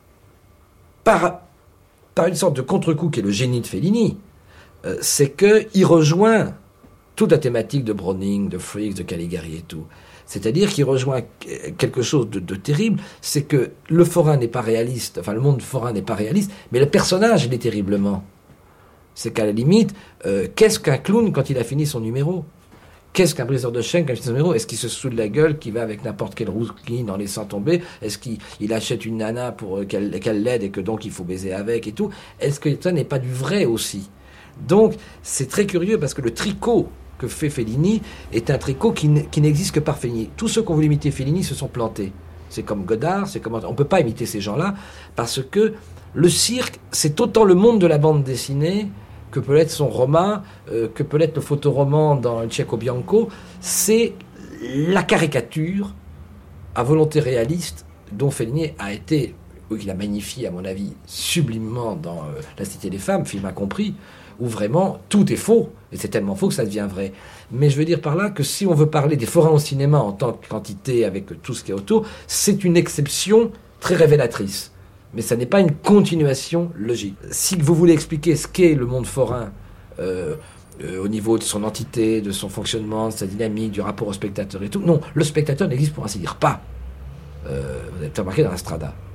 par... par une sorte de contre-coup qui est le génie de Fellini, euh, c'est qu'il rejoint toute la thématique de Browning, de Freaks, de Caligari et tout. C'est-à-dire qu'il rejoint quelque chose de, de terrible, c'est que le forain n'est pas réaliste, enfin le monde forain n'est pas réaliste, mais le personnage l'est terriblement. C'est qu'à la limite, euh, qu'est-ce qu'un clown quand il a fini son numéro ? Qu'est-ce qu'un briseur de chaîne quand il a fini son numéro ? Est-ce qu'il se soude la gueule, qu'il va avec n'importe quelle rouquine en laissant tomber ? Est-ce qu'il il achète une nana pour qu'elle, qu'elle l'aide et que donc il faut baiser avec et tout ? Est-ce que ça n'est pas du vrai aussi ? Donc c'est très curieux parce que le tricot que fait Fellini est un tricot qui, n- qui n'existe que par Fellini. Tous ceux qui ont voulu imiter Fellini se sont plantés. C'est comme Godard, c'est comme... on ne peut pas imiter ces gens-là parce que le cirque, c'est autant le monde de la bande dessinée que peut l'être son roman, euh, que peut l'être le photoroman dans le Cecco Bianco. C'est la caricature à volonté réaliste dont Fellini a été, ou qu'il a magnifié à mon avis sublimement dans euh, La Cité des Femmes, film incompris, où vraiment tout est faux, et c'est tellement faux que ça devient vrai. Mais je veux dire par là que si on veut parler des forains au cinéma en tant que quantité avec tout ce qu'il y a autour, c'est une exception très révélatrice. Mais ça n'est pas une continuation logique. Si vous voulez expliquer ce qu'est le monde forain euh, euh, au niveau de son entité, de son fonctionnement, de sa dynamique, du rapport au spectateur et tout, non, le spectateur n'existe pour ainsi dire pas. Euh, vous avez remarqué dans la Strada.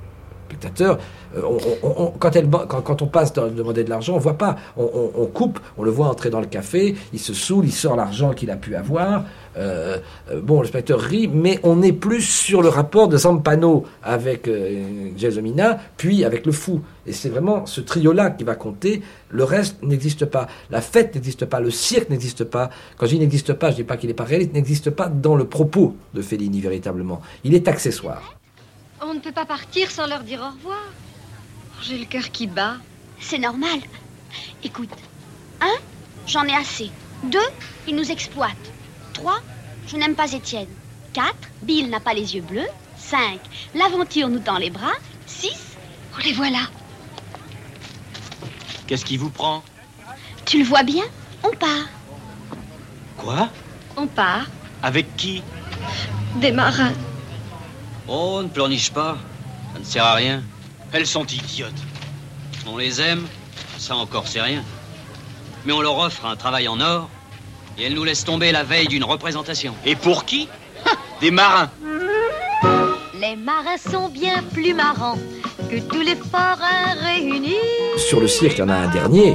spectateur, euh, on, on, on, quand, elle, quand, quand on passe dans demander de l'argent, on voit pas. On, on, on coupe, on le voit entrer dans le café, il se saoule, il sort l'argent qu'il a pu avoir. Euh, euh, bon, le spectateur rit, mais on est plus sur le rapport de Zampano avec euh, Gelsomina, puis avec le fou. Et c'est vraiment ce trio-là qui va compter. Le reste n'existe pas. La fête n'existe pas. Le cirque n'existe pas. Quand je dis n'existe pas, je ne dis pas qu'il n'est pas réaliste, n'existe pas dans le propos de Fellini, véritablement. Il est accessoire. On ne peut pas partir sans leur dire au revoir. J'ai le cœur qui bat. C'est normal. Écoute, un, j'en ai assez. Deux, il nous exploite. Trois, je n'aime pas Étienne. Quatre, Bill n'a pas les yeux bleus. Cinq, l'aventure nous tend les bras. Six, oh les voilà. Qu'est-ce qui vous prend? Tu le vois bien, on part. Quoi? On part. Avec qui? Des marins. Oh, ne pleurniche pas. Ça ne sert à rien. Elles sont idiotes. On les aime, ça encore c'est rien. Mais on leur offre un travail en or et elles nous laissent tomber la veille d'une représentation. Et pour qui? Des marins. Les marins sont bien plus marrants que tous les forains réunis. Sur le cirque, il y en a un dernier.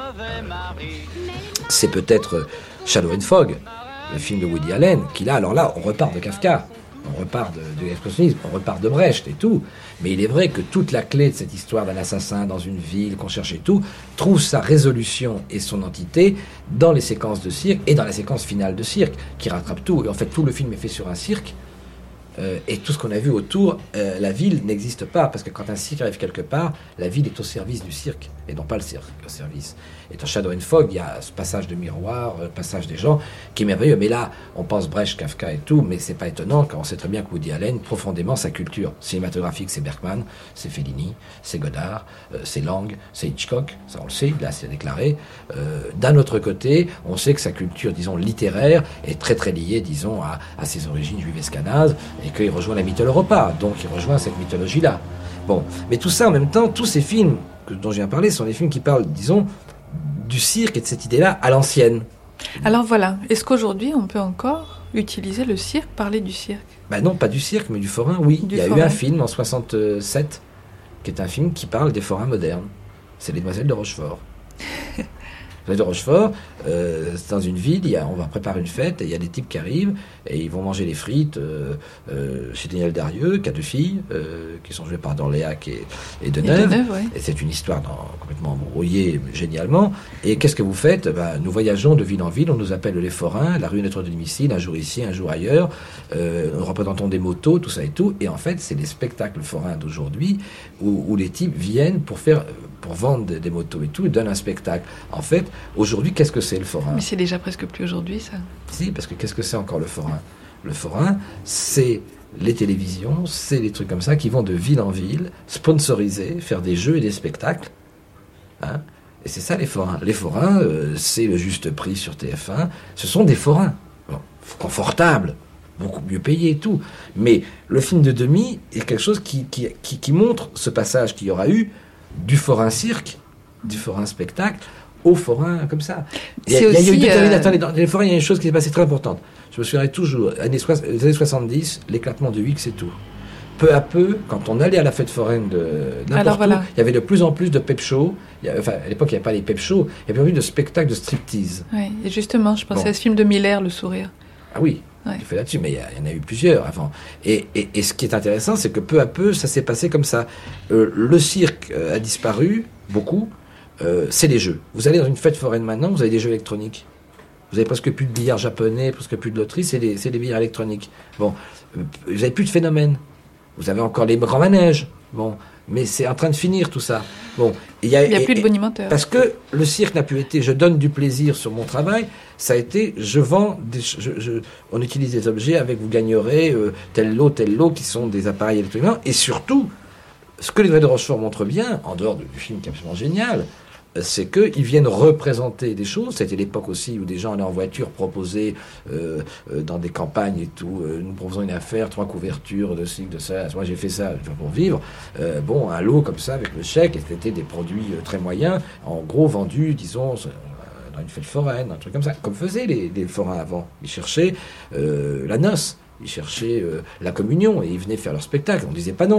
C'est peut-être Shadow and Fog, le film de Woody Allen, qui là, alors là, on repart de Kafka. On repart de, de l'expressionnisme, on repart de Brecht et tout. Mais il est vrai que toute la clé de cette histoire d'un assassin dans une ville qu'on cherche et tout, trouve sa résolution et son entité dans les séquences de cirque et dans la séquence finale de cirque, qui rattrape tout. Et en fait, tout le film est fait sur un cirque. Euh, et tout ce qu'on a vu autour, euh, la ville n'existe pas, parce que quand un cirque arrive quelque part, la ville est au service du cirque, et non pas le cirque au service. Et dans Shadow and Fog, il y a ce passage de miroir, le passage des gens, qui est merveilleux. Mais là, on pense Brecht, Kafka et tout, mais c'est pas étonnant, car on sait très bien que Woody Allen, profondément, sa culture cinématographique, c'est Bergman, c'est Fellini, c'est Godard, euh, c'est Lang, c'est Hitchcock, ça on le sait, là c'est déclaré. Euh, d'un autre côté, on sait que sa culture, disons, littéraire, est très très liée, disons, à, à ses origines juives escanazes, et qu'il rejoint la mythologie, donc il rejoint cette mythologie-là. Bon, mais tout ça en même temps, tous ces films que, dont je viens de parler sont des films qui parlent, disons, du cirque et de cette idée-là à l'ancienne. Alors voilà, est-ce qu'aujourd'hui on peut encore utiliser le cirque, parler du cirque? Ben non, pas du cirque, mais du forain, oui. Du Il y a forain. eu un film en soixante-sept qui est un film qui parle des forains modernes. C'est Les Demoiselles de Rochefort. Les Demoiselles de Rochefort, euh, c'est dans une ville, il y a, on va préparer une fête, et il y a des types qui arrivent, et ils vont manger les frites euh, euh, chez Daniel Darieux, qui a deux filles, euh, qui sont jouées par Dorléac et, et Deneuve. Et, Deneuve, ouais. Et c'est une histoire dans, complètement embrouillée, génialement. Et qu'est-ce que vous faites? Ben, nous voyageons de ville en ville, on nous appelle les forains, la rue est notre domicile, un jour ici, un jour ailleurs, euh, nous représentons des motos, tout ça et tout, et en fait, c'est les spectacles forains d'aujourd'hui, où, où les types viennent pour faire... pour vendre des, des motos et tout, ils donnent un spectacle. En fait, aujourd'hui, qu'est-ce que c'est le forain? Mais c'est déjà presque plus aujourd'hui, ça. Si, parce que qu'est-ce que c'est encore le forain? Le forain, c'est les télévisions, c'est les trucs comme ça qui vont de ville en ville, sponsoriser, faire des jeux et des spectacles. Hein? Et c'est ça les forains. Les forains, euh, c'est le juste prix sur T F un. Ce sont des forains. Bon, confortables, beaucoup mieux payés et tout. Mais le film de Demy est quelque chose qui, qui, qui, qui montre ce passage qu'il y aura eu du forain cirque, du forain spectacle, au forain comme ça. Il y a, il y a eu deux euh... attendez, dans les forains, il y a une chose qui s'est passée très importante. Je me souviendrai toujours, années so- les années soixante-dix, l'éclatement de Huyghe, c'est tout. Peu à peu, quand on allait à la fête foraine de n'importe Alors, voilà. où, il y avait de plus en plus de pep shows. Il y avait, enfin, à l'époque, il n'y avait pas les pep shows, il y avait plus de spectacles de striptease. Oui, et justement, je pensais bon. à ce film de Miller, Le Sourire. Ah oui, ouais. Il fait là-dessus, mais il y, il y en a eu plusieurs avant. Et, et, et ce qui est intéressant, c'est que peu à peu, ça s'est passé comme ça. Euh, le cirque euh, a disparu, beaucoup. Euh, c'est les jeux. Vous allez dans une fête foraine maintenant, vous avez des jeux électroniques. Vous avez presque plus de billard japonais, presque plus de loterie, c'est des, c'est des billards électroniques. Bon, euh, vous n'avez plus de phénomène. Vous avez encore les grands manèges. Bon, mais c'est en train de finir tout ça. Bon, il y a, il y a et, plus de bonimenteurs. Parce que le cirque n'a plus été, je donne du plaisir sur mon travail, ça a été, je vends, des, je, je, on utilise des objets avec, vous gagnerez euh, tel lot, tel lot, qui sont des appareils électroniques. Et surtout, ce que les Demoiselles de Rochefort montrent bien, en dehors du film qui est absolument génial, c'est qu'ils viennent représenter des choses. C'était l'époque aussi où des gens allaient en voiture proposer euh, euh, dans des campagnes et tout, euh, nous proposons une affaire, trois couvertures de ci, de ça. Moi j'ai fait ça pour vivre. Euh, bon, un lot comme ça avec le chèque, et c'était des produits euh, très moyens, en gros vendus, disons, euh, dans une fête foraine, un truc comme ça, comme faisaient les, les forains avant. Ils cherchaient euh, la noce, ils cherchaient euh, la communion, et ils venaient faire leur spectacle. On disait pas non.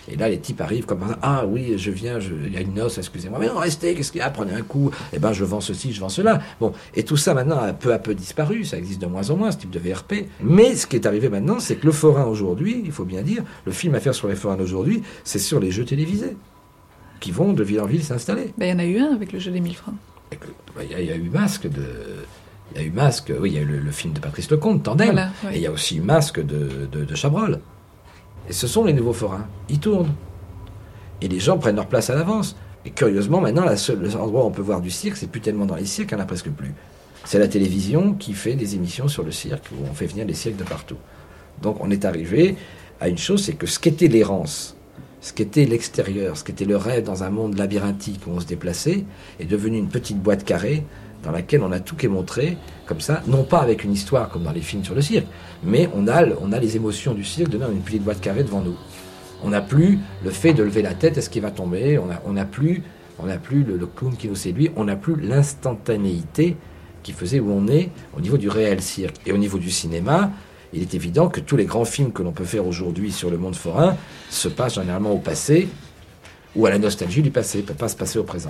Et là, les types arrivent comme ça. Ah oui, je viens, je... il y a une noce, excusez-moi. Mais non, restez, qu'est-ce qu'il y a? Prenez un coup. Eh ben, je vends ceci, je vends cela. Bon, et tout ça maintenant a peu à peu disparu. Ça existe de moins en moins, ce type de V R P. Mais ce qui est arrivé maintenant, c'est que le forain aujourd'hui, il faut bien dire, le film à faire sur les forains d'aujourd'hui, c'est sur les jeux télévisés qui vont de ville en ville s'installer. Ben, il y en a eu un avec le jeu des mille francs. Il y, a, il y a eu Masque de... Il y a eu Masque, oui, il y a eu le, le film de Patrice Lecomte, Tandem. Voilà, oui. Et il y a aussi Masque de, de, de Chabrol. Et ce sont les nouveaux forains. Ils tournent. Et les gens prennent leur place à l'avance. Et curieusement, maintenant, la seule, le seul endroit où on peut voir du cirque, c'est plus tellement dans les cirques, il n'y en a presque plus. C'est la télévision qui fait des émissions sur le cirque, où on fait venir des cirques de partout. Donc on est arrivé à une chose, c'est que ce qu'était l'errance, ce qu'était l'extérieur, ce qu'était le rêve dans un monde labyrinthique où on se déplaçait, est devenu une petite boîte carrée dans laquelle on a tout qui est montré, comme ça, non pas avec une histoire comme dans les films sur le cirque, mais on a, on a les émotions du cirque dans une petite boîte carrée devant nous. On n'a plus le fait de lever la tête, est-ce qu'il va tomber, on n'a plus, on n'a plus le, le clown qui nous séduit, on n'a plus l'instantanéité qui faisait où on est au niveau du réel cirque. Et au niveau du cinéma, il est évident que tous les grands films que l'on peut faire aujourd'hui sur le monde forain se passent généralement au passé ou à la nostalgie du passé, ne peuvent pas se passer au présent.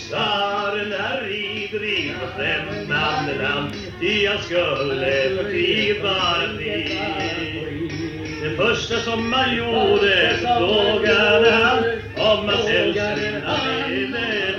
Det första som man gjorde frågade han om man älskade lever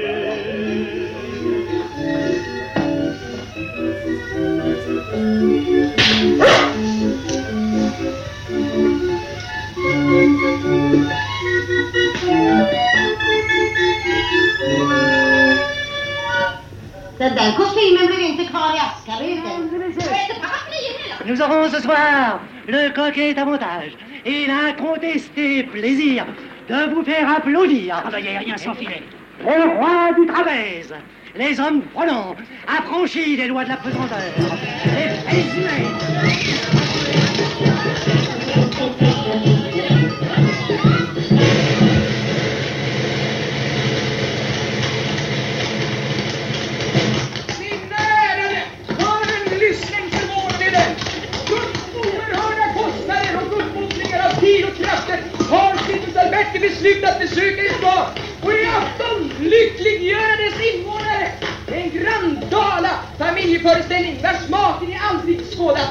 Den där kostymen blir inte kvar i Askaröden. Nous aurons ce soir le coquet avantage et l'incontesté plaisir de vous faire applaudir. Ah bah y a rien sans filet. Le roi du trapèze, les hommes volants, affranchis des lois de la pesanteur, les faits humains. Har Stiftelsalberti beslutat besöka idag och i afton lyckliggöra dess invånare. En grandala familjeföreställning vars smaken är aldrig skådat.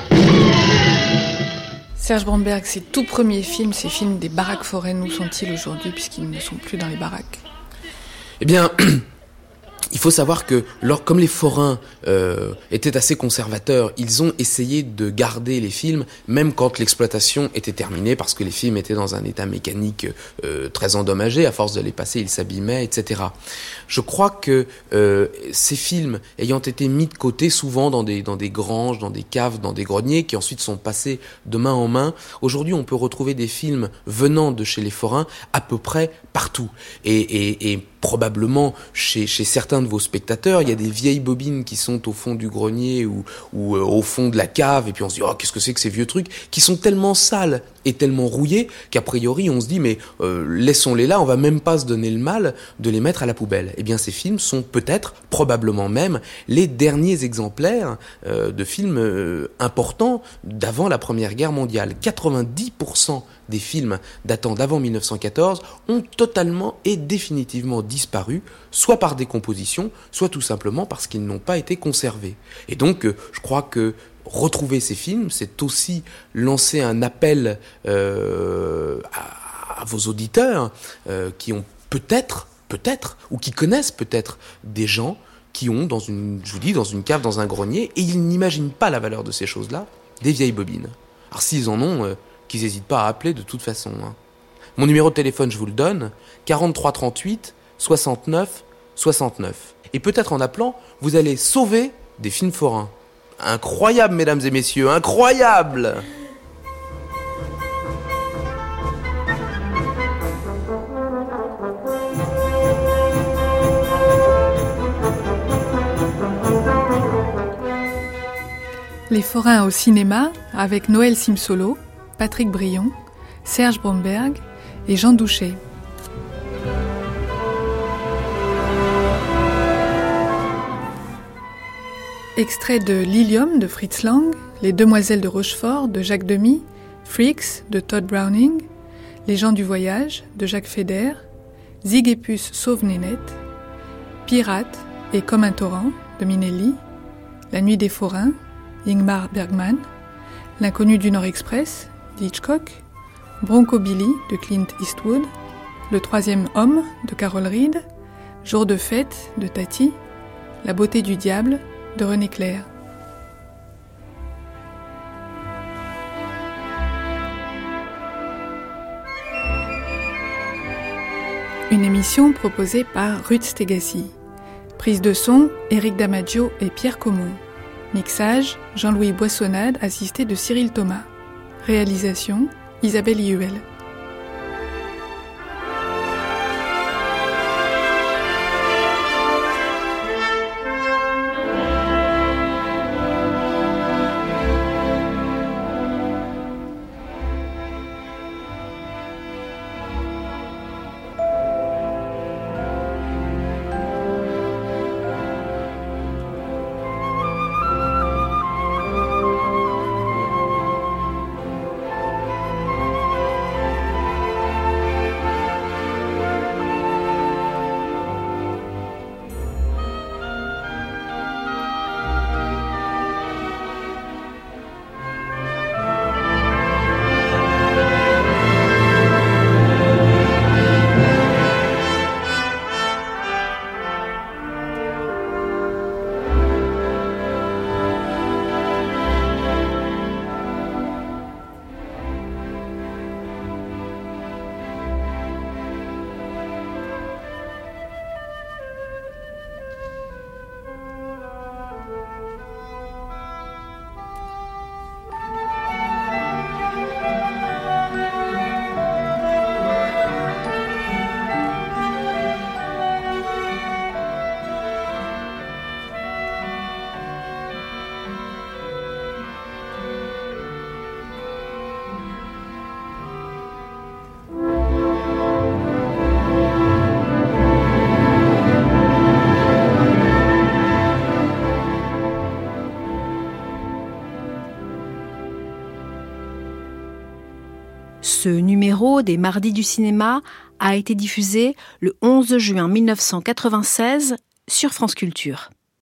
Serge Bromberg, ses tout premiers films, ces films des baraques foraines, où sont-ils aujourd'hui puisqu'ils ne sont plus dans les baraques? Eh bien... Il faut savoir que, lors, comme les forains euh, étaient assez conservateurs, ils ont essayé de garder les films, même quand l'exploitation était terminée, parce que les films étaient dans un état mécanique euh, très endommagé. À force de les passer, ils s'abîmaient, et cetera. Je crois que euh, ces films, ayant été mis de côté souvent dans des, dans des granges, dans des caves, dans des greniers, qui ensuite sont passés de main en main, aujourd'hui on peut retrouver des films venant de chez les forains à peu près partout. Et, et, et probablement chez, chez certains de vos spectateurs, il y a des vieilles bobines qui sont au fond du grenier ou, ou euh, au fond de la cave, et puis on se dit « Oh, qu'est-ce que c'est que ces vieux trucs ?» qui sont tellement sales et tellement rouillés qu'a priori on se dit « Mais euh, laissons-les là, on va même pas se donner le mal de les mettre à la poubelle. » Eh bien ces films sont peut-être, probablement même, les derniers exemplaires euh, de films euh, importants d'avant la Première Guerre mondiale. quatre-vingt-dix pour cent des films datant d'avant mille neuf cent quatorze ont totalement et définitivement disparu, soit par décomposition, soit tout simplement parce qu'ils n'ont pas été conservés. Et donc, euh, je crois que retrouver ces films, c'est aussi lancer un appel euh, à, à vos auditeurs euh, qui ont peut-être, peut-être, ou qui connaissent peut-être des gens qui ont, dans une, je vous dis, dans une cave, dans un grenier, et ils n'imaginent pas la valeur de ces choses-là, des vieilles bobines. Alors s'ils en ont... Euh, qu'ils n'hésitent pas à appeler de toute façon. Hein. Mon numéro de téléphone, je vous le donne, quarante-trois trente-huit soixante-neuf soixante-neuf. Et peut-être en appelant, vous allez sauver des films forains. Incroyable, mesdames et messieurs, incroyable! Les forains au cinéma, avec Noël Simsolo, Patrick Brion, Serge Bromberg et Jean Douchet. Extrait de Lilium de Fritz Lang, Les Demoiselles de Rochefort de Jacques Demy, Freaks de Todd Browning, Les gens du voyage de Jacques Feder, Zig et Puce sauve Nénette, Pirate et Comme un torrent de Minelli, La nuit des forains, Ingmar Bergman, L'inconnu du Nord Express d'Hitchcock, Bronco Billy de Clint Eastwood, Le troisième homme de Carol Reed, Jour de fête de Tati, La beauté du diable de René Clair. Une émission proposée par Ruth Stegassi. Prise de son, Éric Damaggio et Pierre Comon. Mixage, Jean-Louis Boissonnade, assisté de Cyril Thomas. Réalisation, Isabelle Ihuel. Ce numéro des Mardis du cinéma a été diffusé le onze juin mille neuf cent quatre-vingt-seize sur France Culture.